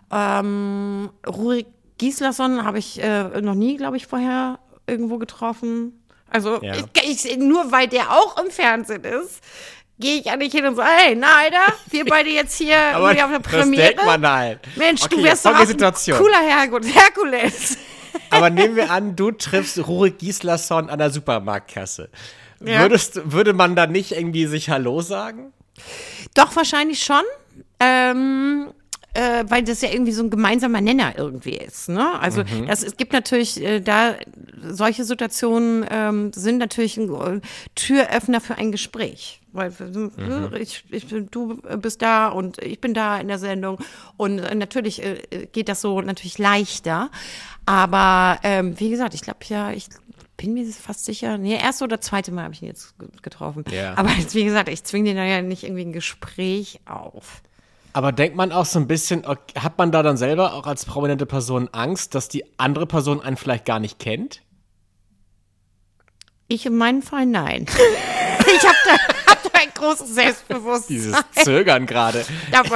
ähm, Rurik Gislason habe ich äh, noch nie, glaube ich, vorher irgendwo getroffen. Also ja. ich, ich, nur weil der auch im Fernsehen ist, gehe ich ja nicht hin und so, hey, na, Alter, wir beide jetzt hier irgendwie auf der Premiere. Das denkt man halt. Mensch, okay, du wärst doch auch ein cooler Herrgott, Herkules. Aber nehmen wir an, du triffst Rurik Gislason an der Supermarktkasse. Ja. Würdest, würde man da nicht irgendwie sich Hallo sagen? Doch, wahrscheinlich schon. Ähm, äh, weil das ja irgendwie so ein gemeinsamer Nenner irgendwie ist. Ne? Also mhm. das, es gibt natürlich äh, da, solche Situationen ähm, sind natürlich ein äh, Türöffner für ein Gespräch. Weil mhm. ich, ich, du bist da und ich bin da in der Sendung und äh, natürlich äh, geht das so natürlich leichter. Aber ähm, wie gesagt, ich glaube ja, ich bin mir fast sicher, nee, erste oder zweite Mal habe ich ihn jetzt getroffen. Ja. Aber wie gesagt, ich zwinge den da ja nicht irgendwie ein Gespräch auf. Aber denkt man auch so ein bisschen, hat man da dann selber auch als prominente Person Angst, dass die andere Person einen vielleicht gar nicht kennt? Ich in meinem Fall nein. Ich habe da, hab da ein großes Selbstbewusstsein. Dieses Zögern gerade.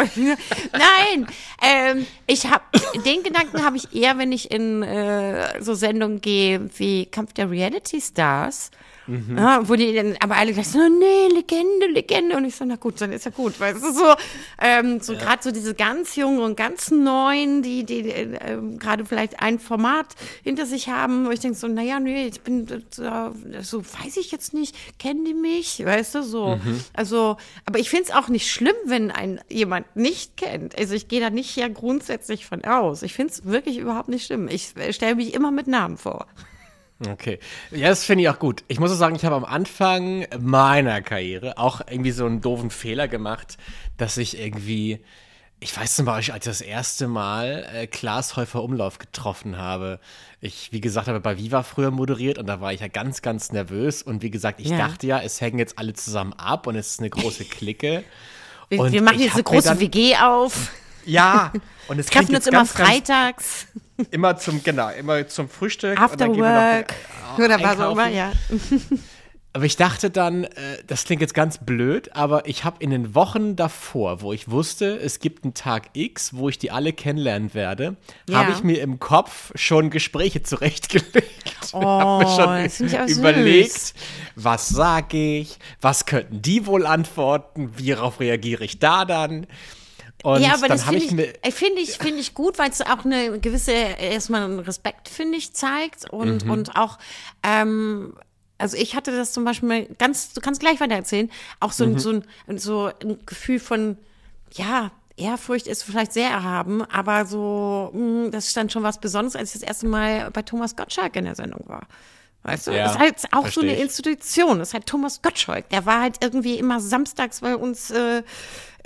Nein, ähm, ich habe den Gedanken habe ich eher, wenn ich in äh, so Sendungen gehe wie Kampf der Reality Stars. Mhm. Ja, wo die dann aber alle gleich so, nee, Legende, Legende. Und ich so, na gut, dann ist ja gut. Weil es ist so, ähm, so ja. gerade so diese ganz jungen und ganz neuen, die, die, die äh, gerade vielleicht ein Format hinter sich haben, wo ich denke so, naja, nee, ich bin so, so weiß ich jetzt nicht, kennen die mich, weißt du, so. Mhm. Also, aber ich finde es auch nicht schlimm, wenn ein jemand nicht kennt. Also ich gehe da nicht ja grundsätzlich von aus. Ich finde es wirklich überhaupt nicht schlimm. Ich stelle mich immer mit Namen vor. Okay. Ja, das finde ich auch gut. Ich muss auch sagen, ich habe am Anfang meiner Karriere auch irgendwie so einen doofen Fehler gemacht, dass ich irgendwie, ich weiß zum Beispiel, als ich das erste Mal äh, Klaas Häufer Umlauf getroffen habe. Ich, wie gesagt, habe bei Viva früher moderiert und da war ich ja ganz, ganz nervös. Und wie gesagt, ich ja. dachte ja, es hängen jetzt alle zusammen ab und es ist eine große Clique. wir, wir machen jetzt eine große dann, W G auf. Ja. Und es treffen uns immer ganz, freitags. Ganz, immer zum, genau, immer zum Frühstück. After und dann Work. Gehen wir noch, äh, Oder was auch immer, ja. Aber ich dachte dann, äh, das klingt jetzt ganz blöd, aber ich habe in den Wochen davor, wo ich wusste, es gibt einen Tag X, wo ich die alle kennenlernen werde, ja. habe ich mir im Kopf schon Gespräche zurechtgelegt. Oh, habe mir schon das finde ich auch überlegt, süß. Was sage ich, was könnten die wohl antworten, worauf reagiere ich da dann? Und ja, aber dann das finde ich, ich, finde ich, finde ich gut, weil es auch eine gewisse, erstmal einen Respekt, finde ich, zeigt und, mhm. und auch, ähm, also ich hatte das zum Beispiel ganz, du kannst gleich weiter erzählen, auch so, mhm. ein, so, ein, so ein Gefühl von, ja, Ehrfurcht ist vielleicht sehr erhaben, aber so, mh, das ist dann schon was Besonderes, als ich das erste Mal bei Thomas Gottschalk in der Sendung war. Weißt du, ja, das ist halt auch verstehe so eine ich. Institution. Das ist halt Thomas Gottschalk. Der war halt irgendwie immer samstags bei uns äh,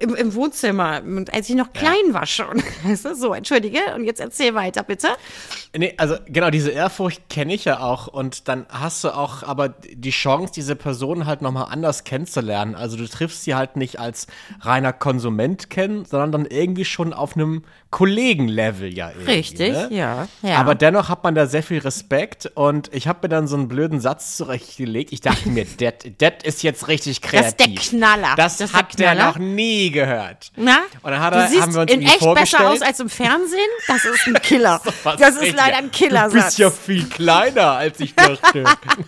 im, im Wohnzimmer, als ich noch klein ja. war schon. Weißt du? So, entschuldige, und jetzt erzähl weiter, bitte. Nee, also genau, diese Ehrfurcht kenne ich ja auch und dann hast du auch aber die Chance, diese Person halt nochmal anders kennenzulernen. Also du triffst sie halt nicht als reiner Konsument kennen, sondern dann irgendwie schon auf einem Kollegenlevel ja irgendwie. Richtig, ne? ja, ja. Aber dennoch hat man da sehr viel Respekt und ich habe mir dann so einen blöden Satz zurechtgelegt. Ich dachte mir, das ist jetzt richtig kreativ. Das ist der Knaller. Das, das hat der, der noch nie gehört. Na? Und dann hat du er, siehst haben wir uns in echt vorgestellt. besser aus als im Fernsehen? Das ist ein Killer. das, das ist leider ein Killersatz. Du bist ja viel kleiner, als ich dachte.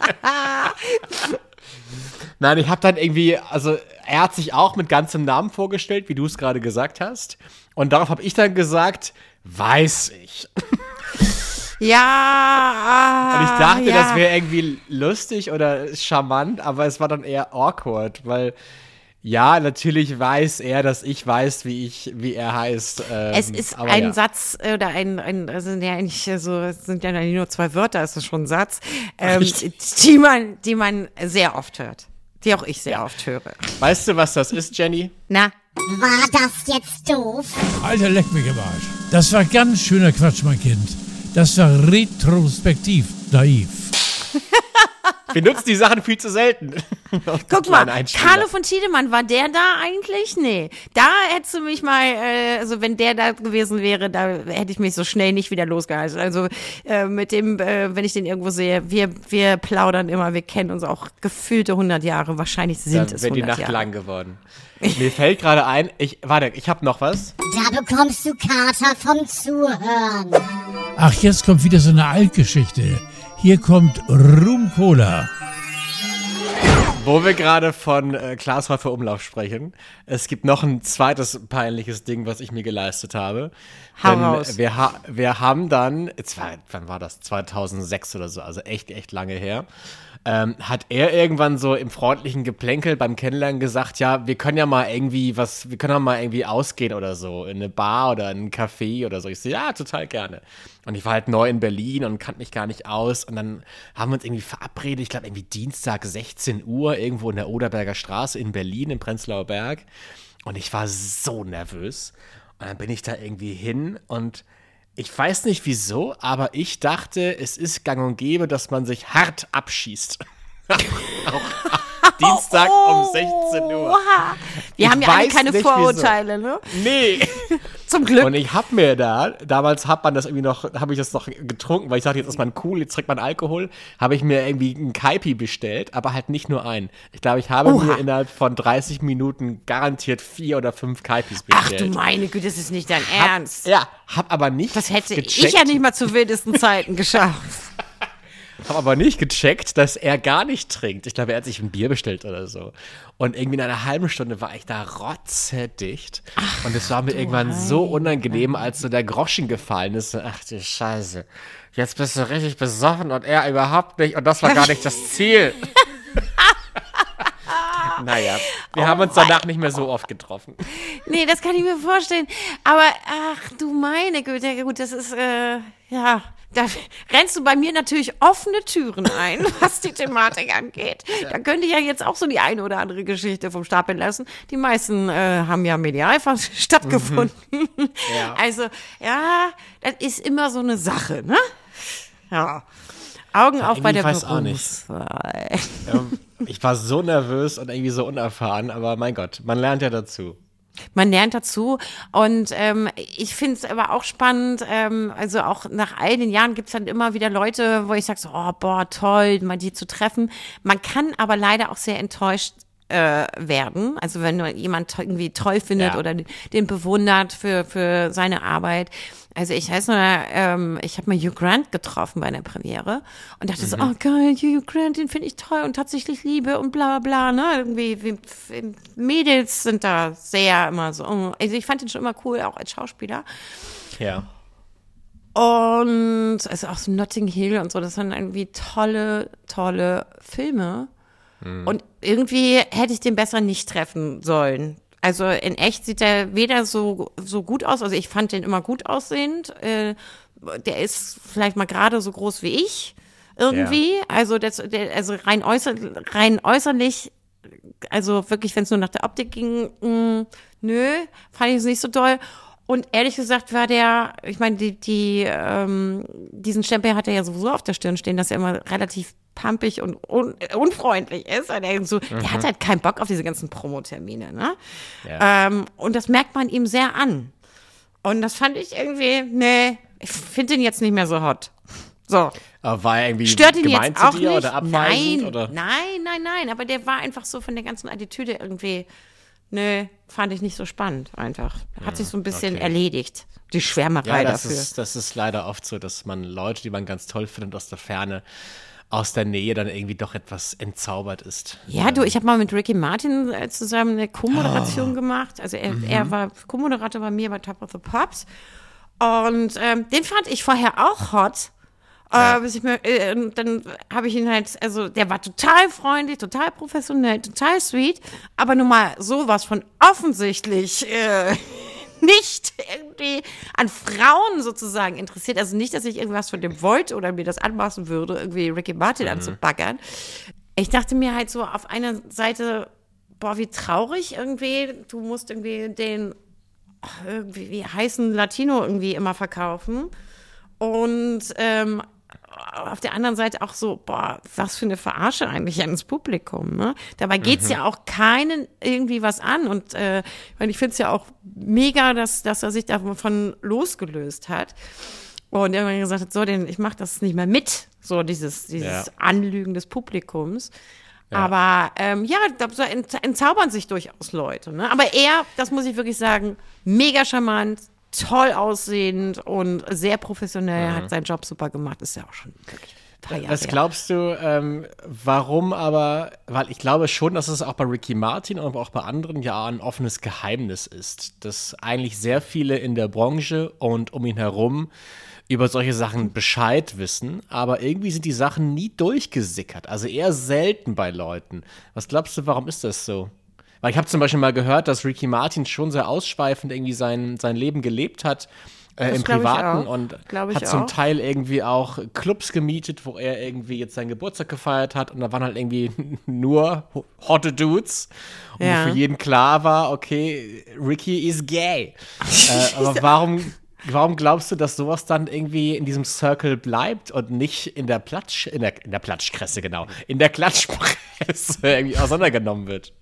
Nein, ich habe dann irgendwie, also er hat sich auch mit ganzem Namen vorgestellt, wie du es gerade gesagt hast. Und darauf habe ich dann gesagt, weiß ich. Ja. Und ich dachte, ja. das wäre irgendwie lustig oder charmant, aber es war dann eher awkward, weil ja, natürlich weiß er, dass ich weiß, wie ich, wie er heißt. Ähm, es ist ein ja. Oder ein, ein also ja nicht so, es sind ja nur zwei Wörter, es ist schon ein Satz, ähm, die man, die man sehr oft hört. Die auch ich sehr ja. oft höre. Weißt du, was das ist, Jenny? Na? War das jetzt doof? Alter, leck mich im Arsch. Das war ganz schöner Quatsch, mein Kind. Das war retrospektiv naiv. Wir nutzen die Sachen viel zu selten. Guck mal, Carlo von Tiedemann, war der da eigentlich? Nee. Da hättest du mich mal, äh, also wenn der da gewesen wäre, da hätte ich mich so schnell nicht wieder losgehalten. Also äh, mit dem, äh, wenn ich den irgendwo sehe, wir, wir plaudern immer, wir kennen uns auch gefühlte hundert Jahre. Wahrscheinlich sind da es hundert Jahre. wäre die Nacht Jahre. lang geworden. Mir fällt gerade ein, ich, warte, ich habe noch was. Da bekommst du Kater vom Zuhören. Ach, jetzt kommt wieder so eine Altgeschichte. Hier kommt Rum Cola. Wo wir gerade von äh, Glashäufer Umlauf sprechen, es gibt noch ein zweites peinliches Ding, was ich mir geleistet habe. Hau Denn raus. Wir, ha- wir haben dann, zwei, wann war das? zweitausendsechs oder so, also echt, echt lange her. Ähm, hat er irgendwann so im freundlichen Geplänkel beim Kennenlernen gesagt, ja, wir können ja mal irgendwie was, wir können ja mal irgendwie ausgehen oder so, in eine Bar oder in ein Café oder so. Ich so, ja, total gerne. Und ich war halt neu in Berlin und kannte mich gar nicht aus. Und dann haben wir uns irgendwie verabredet, ich glaube irgendwie Dienstag sechzehn Uhr, irgendwo in der Oderberger Straße in Berlin, im Prenzlauer Berg. Und ich war so nervös. Und dann bin ich da irgendwie hin und ich weiß nicht wieso, aber ich dachte, es ist gang und gäbe, dass man sich hart abschießt. Auch Dienstag um sechzehn Uhr. Oha. Wir Ich haben ja alle weiß keine nicht, Vorurteile, ne? Nee. Zum Glück. Und ich hab mir da, damals hat man das irgendwie noch, habe ich das noch getrunken, weil ich dachte, jetzt ist man cool, jetzt trinkt man Alkohol, habe ich mir irgendwie einen Kaipi bestellt, aber halt nicht nur einen. Ich glaube, ich habe Oha. mir innerhalb von dreißig Minuten garantiert vier oder fünf Kaipis Ach bestellt. du meine Güte, das ist nicht dein Hab- Ernst. Ja, hab aber nicht Das hätte gecheckt. ich ja nicht mal zu wildesten Zeiten geschafft. Hab aber nicht gecheckt, dass er gar nicht trinkt. Ich glaube, er hat sich ein Bier bestellt oder so. Und irgendwie in einer halben Stunde war ich da rotzedicht. Ach, und es war mir irgendwann Heide. so unangenehm, als so der Groschen gefallen ist. Ach du Scheiße. Jetzt bist du richtig besoffen und er überhaupt nicht. Und das war gar nicht das Ziel. Naja, wir Oh haben uns danach nicht mehr so oft getroffen. Nee, das kann ich mir vorstellen. Aber, ach du meine Güte, ja gut, das ist, äh, ja, da rennst du bei mir natürlich offene Türen ein, was die Thematik angeht. Da könnte ich ja jetzt auch so die eine oder andere Geschichte vom Stapel lassen. Die meisten äh, haben ja medial fast stattgefunden. Ja. Also, ja, das ist immer so eine Sache, ne? Ja. Augen auf bei der irgendwie weiß auch nicht. Berufswahl. Ähm, ich war so nervös und irgendwie so unerfahren, aber mein Gott, man lernt ja dazu. Man lernt dazu und ähm, ich finde es aber auch spannend, ähm, also auch nach all den Jahren gibt es dann immer wieder Leute, wo ich sage so, oh, boah, toll, mal die zu treffen. Man kann aber leider auch sehr enttäuscht äh, werden, also wenn du jemand irgendwie toll findet Ja. oder den, den bewundert für, für seine Arbeit. Also ich weiß nur, ähm, ich habe mal Hugh Grant getroffen bei einer Premiere und dachte so, oh geil, Hugh Grant, den finde ich toll und tatsächlich Liebe und bla bla bla, ne? Irgendwie wie, wie, Mädels sind da sehr immer so. Also ich fand ihn schon immer cool, auch als Schauspieler. Ja. Und also auch so Notting Hill und so, das sind irgendwie tolle, tolle Filme. Und irgendwie hätte ich den besser nicht treffen sollen. Also in echt sieht er weder so, so gut aus, also ich fand den immer gut aussehend. Äh, der ist vielleicht mal gerade so groß wie ich irgendwie. Ja. Also, das, der, also rein, äußer, rein äußerlich also wirklich, wenn es nur nach der Optik ging, mh, nö, fand ich es nicht so doll. Und ehrlich gesagt war der, ich meine, die, die, ähm, diesen Stempel hat er ja sowieso auf der Stirn stehen, dass er immer relativ pampig und un, unfreundlich ist. Und er, so, mhm. der hat halt keinen Bock auf diese ganzen Promotermine, ne? Ja. Ähm, und das merkt man ihm sehr an. Und das fand ich irgendwie, nee, ich finde ihn jetzt nicht mehr so hot. So. Aber war er irgendwie Stört ihn gemein jetzt zu auch dir nicht? oder abweisend? Nein, oder? nein, nein, nein. Aber der war einfach so von der ganzen Attitüde irgendwie, nee, fand ich nicht so spannend einfach. Hat sich so ein bisschen okay. erledigt, die Schwärmerei ja, das dafür. Ist, das ist leider oft so, dass man Leute, die man ganz toll findet aus der Ferne, aus der Nähe dann irgendwie doch etwas entzaubert ist. Ja, du, ich habe mal mit Ricky Martin äh, zusammen eine Co-Moderation oh. gemacht. Also er, mhm. er war Co-Moderator bei mir bei Top of the Pops. Und ähm, den fand ich vorher auch hot. Ja. Äh, bis ich mir, äh, dann habe ich ihn halt, also der war total freundlich, total professionell, total sweet, aber nun mal sowas von offensichtlich äh, nicht irgendwie an Frauen sozusagen interessiert. Also nicht, dass ich irgendwas von dem wollte oder mir das anmaßen würde, irgendwie Ricky Martin mhm. anzubaggern. Ich dachte mir halt so auf einer Seite, boah, wie traurig irgendwie, du musst irgendwie den irgendwie wie heißen Latino irgendwie immer verkaufen. Und ähm, auf der anderen Seite auch so, boah, was für eine Verarsche eigentlich ans Publikum, ne? Dabei geht's mhm. ja auch keinen irgendwie was an. Und äh, ich, mein, ich finde es ja auch mega, dass, dass er sich davon losgelöst hat. Und irgendwann gesagt hat, so, denn ich mache das nicht mehr mit, so dieses, dieses ja. Anlügen des Publikums. Ja. Aber ähm, ja, da entzaubern sich durchaus Leute. Ne? Aber er, das muss ich wirklich sagen, mega charmant, toll aussehend und sehr professionell, mhm. hat seinen Job super gemacht. Ist ja auch schon wirklich ein paar Jahre Was her. glaubst du, ähm, warum aber, weil ich glaube schon, dass es auch bei Ricky Martin, aber auch bei anderen ja ein offenes Geheimnis ist, dass eigentlich sehr viele in der Branche und um ihn herum über solche Sachen Bescheid wissen, aber irgendwie sind die Sachen nie durchgesickert, also eher selten bei Leuten. Was glaubst du, warum ist das so? Weil ich habe zum Beispiel mal gehört, dass Ricky Martin schon sehr ausschweifend irgendwie sein, sein Leben gelebt hat, äh, im Privaten und hat zum auch. Teil irgendwie auch Clubs gemietet, wo er irgendwie jetzt seinen Geburtstag gefeiert hat und da waren halt irgendwie nur hotte Dudes und ja. wo für jeden klar war, okay, Ricky is gay. äh, aber warum... Warum glaubst du, dass sowas dann irgendwie in diesem Circle bleibt und nicht in der Platsch, in der, in der Platschkresse, genau, in der Klatschpresse irgendwie auseinandergenommen wird?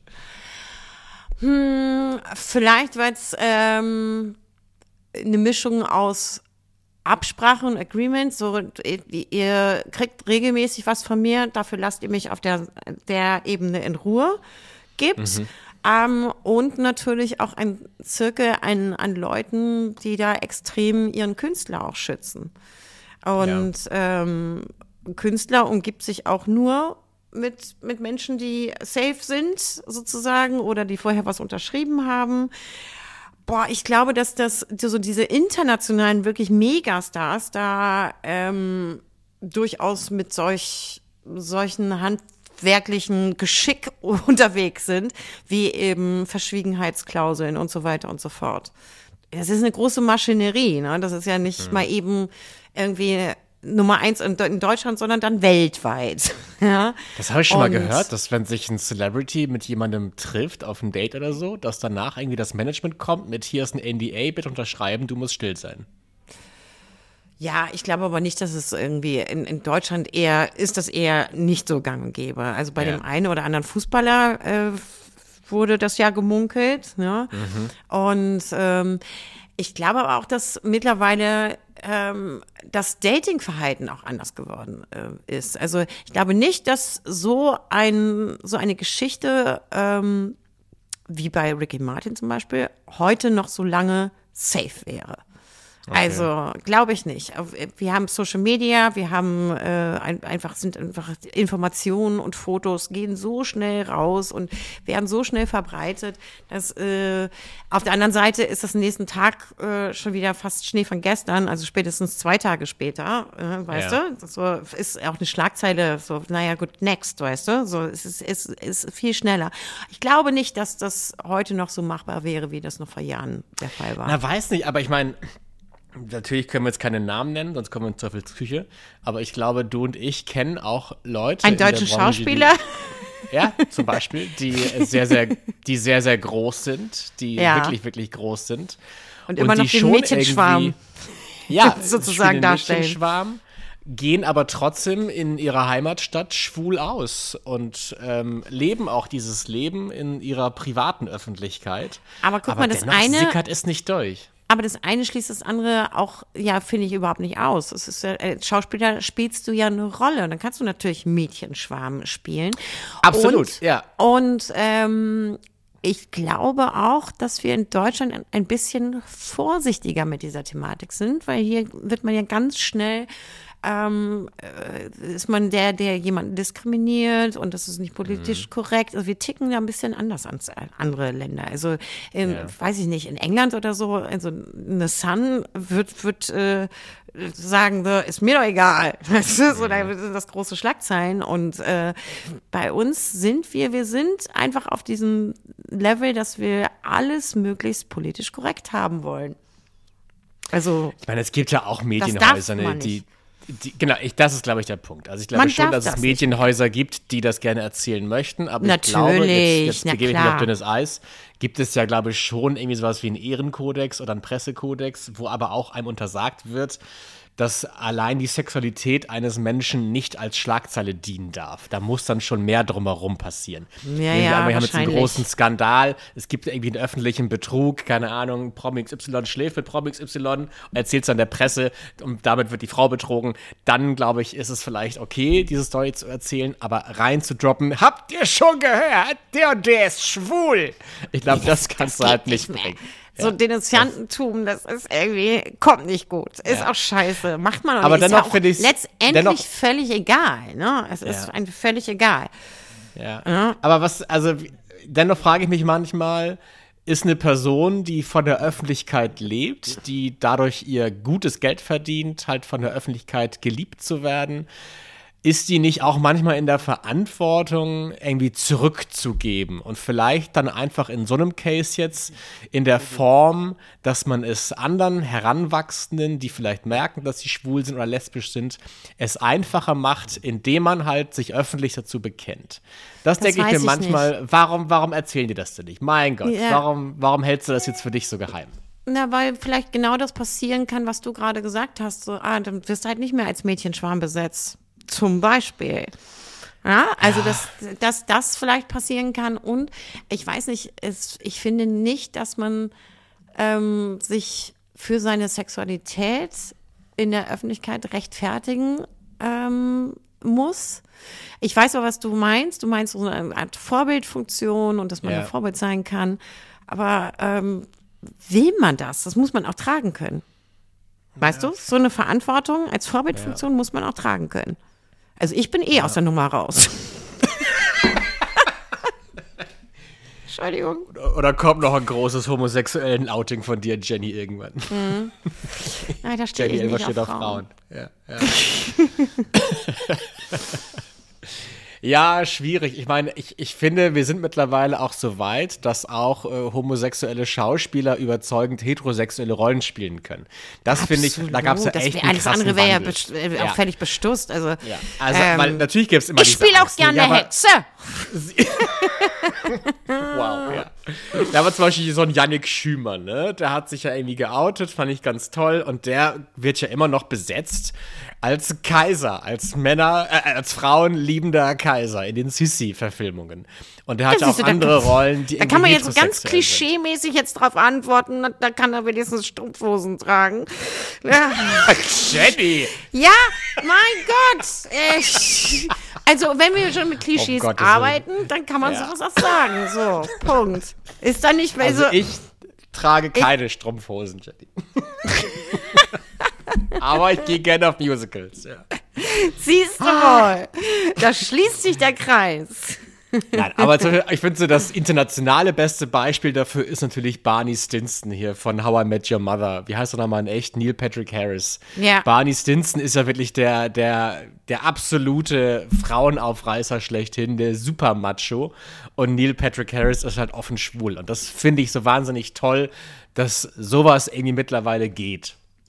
Hm, vielleicht, weil es ähm, eine Mischung aus Absprache und Agreement, so ihr, ihr kriegt regelmäßig was von mir, dafür lasst ihr mich auf der, der Ebene in Ruhe gibt. Mhm. Um, und natürlich auch ein Zirkel an, an Leuten, die da extrem ihren Künstler auch schützen. Und ja. ähm, Künstler umgibt sich auch nur mit, mit Menschen, die safe sind, sozusagen, oder die vorher was unterschrieben haben. Boah, ich glaube, dass das so diese internationalen wirklich Megastars da ähm, durchaus mit solch, solchen Hand wirklichen Geschick unterwegs sind, wie eben Verschwiegenheitsklauseln und so weiter und so fort. Das ist eine große Maschinerie, ne? Das ist ja nicht mhm. mal eben irgendwie Nummer eins in, in Deutschland, sondern dann weltweit. Ja? Das habe ich schon und mal gehört, dass wenn sich ein Celebrity mit jemandem trifft auf ein Date oder so, dass danach irgendwie das Management kommt mit, hier ist ein N D A, bitte unterschreiben, du musst still sein. Ja, ich glaube aber nicht, dass es irgendwie in, in Deutschland eher, ist das eher nicht so gang und gäbe. Also bei ja. dem einen oder anderen Fußballer äh, wurde das ja gemunkelt. Ne? Mhm. Und ähm, ich glaube aber auch, dass mittlerweile ähm, das Datingverhalten auch anders geworden äh, ist. Also ich glaube nicht, dass so ein so eine Geschichte ähm, wie bei Ricky Martin zum Beispiel heute noch so lange safe wäre. Okay. Also, glaube ich nicht. Wir haben Social Media, wir haben äh, ein, einfach, sind einfach Informationen und Fotos gehen so schnell raus und werden so schnell verbreitet, dass äh, auf der anderen Seite ist das nächsten Tag äh, schon wieder fast Schnee von gestern, also spätestens zwei Tage später, äh, weißt ja. du? So ist auch eine Schlagzeile, so, naja, gut, next, weißt du? So, es ist, es ist viel schneller. Ich glaube nicht, dass das heute noch so machbar wäre, wie das noch vor Jahren der Fall war. Na, weiß nicht, aber ich meine, natürlich können wir jetzt keine Namen nennen, sonst kommen wir in Teufelsküche. Aber ich glaube, du und ich kennen auch Leute. Ein deutscher Schauspieler? Ja, zum Beispiel, die sehr, sehr, die sehr, sehr groß sind, die ja. wirklich, wirklich groß sind. Und immer und noch den Mädchenschwarm ja, sozusagen darstellen. Mädchenschwarm, gehen aber trotzdem in ihrer Heimatstadt schwul aus und ähm, leben auch dieses Leben in ihrer privaten Öffentlichkeit. Aber guck aber mal, das eine sickert es nicht durch. Aber das eine schließt das andere auch, ja, finde ich, überhaupt nicht aus. Es ist ja, als Schauspieler spielst du ja eine Rolle und dann kannst du natürlich Mädchenschwarm spielen. Absolut, und, ja. Und ähm, ich glaube auch, dass wir in Deutschland ein bisschen vorsichtiger mit dieser Thematik sind, weil hier wird man ja ganz schnell Ähm, ist man der, der jemanden diskriminiert und das ist nicht politisch mhm. korrekt. Also wir ticken da ein bisschen anders als andere Länder. Also in, ja. weiß ich nicht, in England oder so, also eine Sun wird, wird äh, sagen, so, ist mir doch egal. Das ist so, da sind das große Schlagzeilen. Und äh, bei uns sind wir, wir sind einfach auf diesem Level, dass wir alles möglichst politisch korrekt haben wollen. Also ich meine, es gibt ja auch Medienhäuser, ne, die Die, genau, ich, das ist, glaube ich, der Punkt. Also ich glaube Man schon, dass das es Medienhäuser nicht. gibt, die das gerne erzählen möchten, aber Natürlich, ich glaube, jetzt, jetzt begebe ich mich klar. auf dünnes Eis, gibt es ja, glaube ich, schon irgendwie sowas wie einen Ehrenkodex oder einen Pressekodex, wo aber auch einem untersagt wird, dass allein die Sexualität eines Menschen nicht als Schlagzeile dienen darf. Da muss dann schon mehr drumherum passieren. Ja, wir ja, haben jetzt wahrscheinlich. einen großen Skandal, es gibt irgendwie einen öffentlichen Betrug, keine Ahnung, Promi X Y schläft mit Promi X Y und erzählt es an der Presse und damit wird die Frau betrogen. Dann, glaube ich, ist es vielleicht okay, diese Story zu erzählen, aber rein zu droppen, habt ihr schon gehört, der und der ist schwul. Ich glaube, das kannst das du halt nicht mehr. bringen. So ja, Denunziantentum, das ist irgendwie, kommt nicht gut. Ist ja. auch scheiße. Macht man auch aber nicht. Dennoch ist ja finde ich letztendlich dennoch, völlig egal. Ne? Es ist ja. ein völlig egal. Ja. ja. Aber was, also dennoch frage ich mich manchmal, ist eine Person, die von der Öffentlichkeit lebt, die dadurch ihr gutes Geld verdient, halt von der Öffentlichkeit geliebt zu werden, ist die nicht auch manchmal in der Verantwortung, irgendwie zurückzugeben und vielleicht dann einfach in so einem Case jetzt in der Form, dass man es anderen Heranwachsenden, die vielleicht merken, dass sie schwul sind oder lesbisch sind, es einfacher macht, indem man halt sich öffentlich dazu bekennt. Das, das denke ich mir ich manchmal, nicht. warum, warum erzählen die das denn nicht? Mein Gott, ja. warum, warum hältst du das jetzt für dich so geheim? Na, weil vielleicht genau das passieren kann, was du gerade gesagt hast. So, ah, dann wirst du halt nicht mehr als Mädchenschwarm besetzt. Zum Beispiel. Ja, also, dass, dass das vielleicht passieren kann. Und ich weiß nicht, es, ich finde nicht, dass man ähm, sich für seine Sexualität in der Öffentlichkeit rechtfertigen ähm, muss. Ich weiß aber, was du meinst. Du meinst so eine Art Vorbildfunktion und dass man ja. ein Vorbild sein kann. Aber ähm, will man das? Das muss man auch tragen können. Weißt ja. du? So eine Verantwortung als Vorbildfunktion ja. muss man auch tragen können. Also ich bin eh ja. aus der Nummer raus. Entschuldigung. Oder, oder kommt noch ein großes homosexuellen Outing von dir, Jenny, irgendwann. Mhm. Nein, da steht Jenny, ich nicht auf Frauen. Frauen. Ja, ja. Ja, schwierig. Ich meine, ich, ich finde, wir sind mittlerweile auch so weit, dass auch äh, homosexuelle Schauspieler überzeugend heterosexuelle Rollen spielen können. Das finde ich, da gab es ja echt einen Alles andere wäre ja, best- äh, ja auch völlig bestusst. Also, ja. also ähm, weil natürlich gibt es immer ich spiele auch gerne ja, Hexe. Wow, ja. Da war zum Beispiel so ein Yannick Schümer, ne? Der hat sich ja irgendwie geoutet, fand ich ganz toll. Und der wird ja immer noch besetzt als Kaiser, als Männer, äh, als Frauen liebender Kaiser in den Sissi-Verfilmungen. Und der hat ja auch du, andere da, Rollen, die Da kann man jetzt ganz heterosexuell klischee-mäßig jetzt drauf antworten, da kann er wenigstens Strumpfhosen tragen. Ja. Jenny! Ja, mein Gott! Ich, also, wenn wir schon mit Klischees um arbeiten, dann kann man ja. sowas auch sagen. So, Punkt. Ist dann nicht mehr also so. Ich trage keine ich, Strumpfhosen, Jenny. Aber ich gehe gerne auf Musicals, ja. Siehst du wohl. Da schließt sich der Kreis. Nein, aber ich finde so, das internationale beste Beispiel dafür ist natürlich Barney Stinson hier von How I Met Your Mother. Wie heißt er nochmal in echt? Neil Patrick Harris. Ja. Barney Stinson ist ja wirklich der, der, der absolute Frauenaufreißer schlechthin, der Super-Macho. Und Neil Patrick Harris ist halt offen schwul. Und das finde ich so wahnsinnig toll, dass sowas irgendwie mittlerweile geht.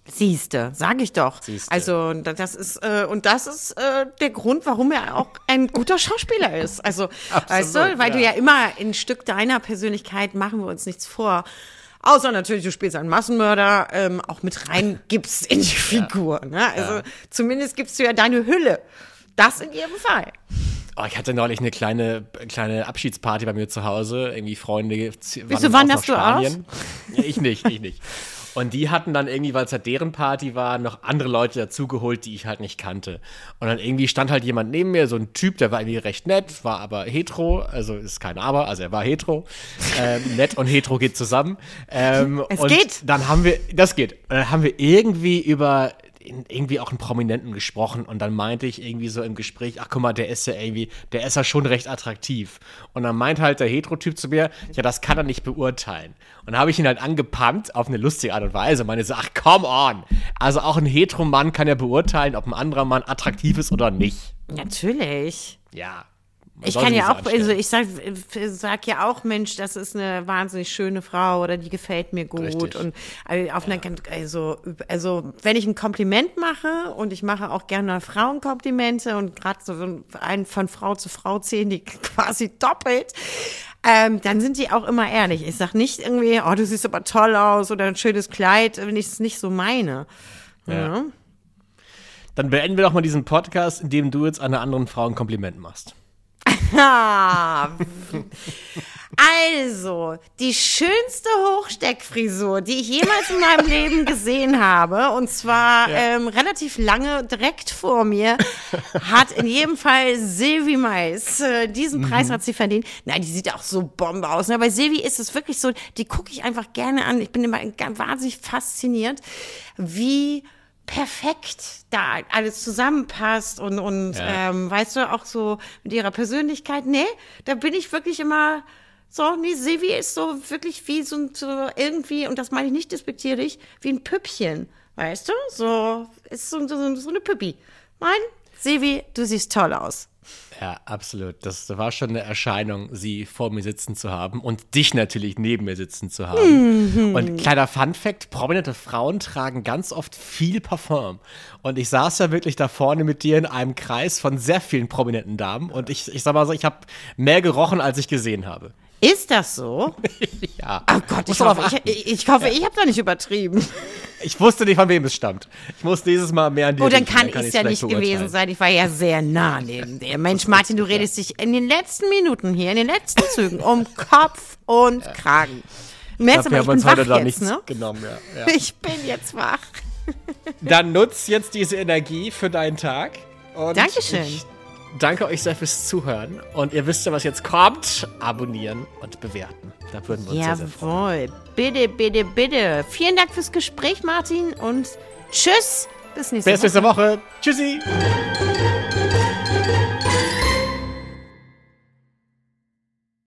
Siehste, sag ich doch. Siehste. Also das ist äh, und das ist äh, der Grund, warum er auch ein guter Schauspieler ist. Also Absolut, weißt du, weil ja. du ja immer ein Stück deiner Persönlichkeit, machen wir uns nichts vor, außer natürlich, du spielst einen Massenmörder, ähm, auch mit reingibst in die Figur. Ne? Also Ja. zumindest gibst du ja deine Hülle. Das in jedem Fall. Oh, ich hatte neulich eine kleine, kleine Abschiedsparty bei mir zu Hause. Irgendwie Freunde z- Wieso aus wanderst nach du Spanien. Ja, ich nicht, ich nicht. Und die hatten dann irgendwie, weil es halt deren Party war, noch andere Leute dazugeholt, die ich halt nicht kannte. Und dann irgendwie stand halt jemand neben mir, so ein Typ, der war irgendwie recht nett, war aber hetero, also ist kein Aber, also er war hetero. Ähm, nett und hetero geht zusammen. Ähm, Es und geht. Dann haben wir, das geht. Und dann haben wir irgendwie über in, irgendwie auch einen Prominenten gesprochen und dann meinte ich irgendwie so im Gespräch, ach guck mal, der ist ja irgendwie, der ist ja schon recht attraktiv. Und dann meint halt der Hetero-Typ zu mir, ja, das kann er nicht beurteilen. Und dann habe ich ihn halt angepumpt auf eine lustige Art und Weise. Meine so, ach come on. Also auch ein Hetero-Mann kann ja beurteilen, ob ein anderer Mann attraktiv ist oder nicht. Natürlich. Ja. man Ich soll kann sich ja so auch, anstellen. also ich sag, sag ja auch, Mensch, das ist eine wahnsinnig schöne Frau oder die gefällt mir gut. Richtig. Und also auf einer, also, also wenn ich ein Kompliment mache und ich mache auch gerne Frauenkomplimente und gerade so ein von Frau zu Frau zählen die quasi doppelt, ähm, dann sind die auch immer ehrlich. Ich sag nicht irgendwie, oh, du siehst aber toll aus oder ein schönes Kleid, wenn ich es nicht so meine. Ja. Ja. Dann beenden wir doch mal diesen Podcast, indem du jetzt einer anderen Frau ein Kompliment machst. Ah, also, die schönste Hochsteckfrisur, die ich jemals in meinem Leben gesehen habe, und zwar Ja. ähm, relativ lange direkt vor mir, hat in jedem Fall Silvi Mais. Äh, diesen Preis hat sie verdient. Nein, die sieht auch so Bombe aus. Ne? Bei Silvi ist es wirklich so, die gucke ich einfach gerne an. Ich bin immer ganz wahnsinnig fasziniert, wie perfekt da alles zusammenpasst und, und Ja. ähm, weißt du, auch so mit ihrer Persönlichkeit, nee, da bin ich wirklich immer so, nee, Silvi ist so wirklich wie so, so irgendwie, und das meine ich nicht despektierlich, wie ein Püppchen, weißt du, so, ist so, so, so eine Püppi. Nein, Silvi, du siehst toll aus. Ja, absolut. Das war schon eine Erscheinung, sie vor mir sitzen zu haben und dich natürlich neben mir sitzen zu haben. Mhm. Und kleiner Funfact, prominente Frauen tragen ganz oft viel Parfum. Und ich saß ja wirklich da vorne mit dir in einem Kreis von sehr vielen prominenten Damen. Und ich, ich sag mal so, ich habe mehr gerochen, als ich gesehen habe. Ist das so? Ja. Oh Gott, ich Muss man hoffe, auf ich, ich, ich hoffe, ich habe da nicht übertrieben. Ich wusste nicht, von wem es stammt. Ich muss dieses Mal mehr an die Oh, dann riechen, kann ich's es ja vielleicht nicht gewesen beurteilen. sein. Ich war ja sehr nah neben dir. Mensch, Martin, du redest dich in den letzten Minuten hier, in den letzten Zügen um Kopf und Kragen. Du merkst Ich glaub, wir aber, ich haben uns bin heute wach da jetzt, nichts ne? genommen. Ja. Ja. Ich bin jetzt wach. Dann nutz jetzt diese Energie für deinen Tag. Und Dankeschön. Ich danke euch sehr fürs Zuhören. Und ihr wisst ja, was jetzt kommt. Abonnieren und bewerten. Da würden wir uns sehr, sehr freuen. Jawohl. Bitte, bitte, bitte. Vielen Dank fürs Gespräch, Martin. Und tschüss. Bis nächste Bis Woche. nächste Woche. Tschüssi.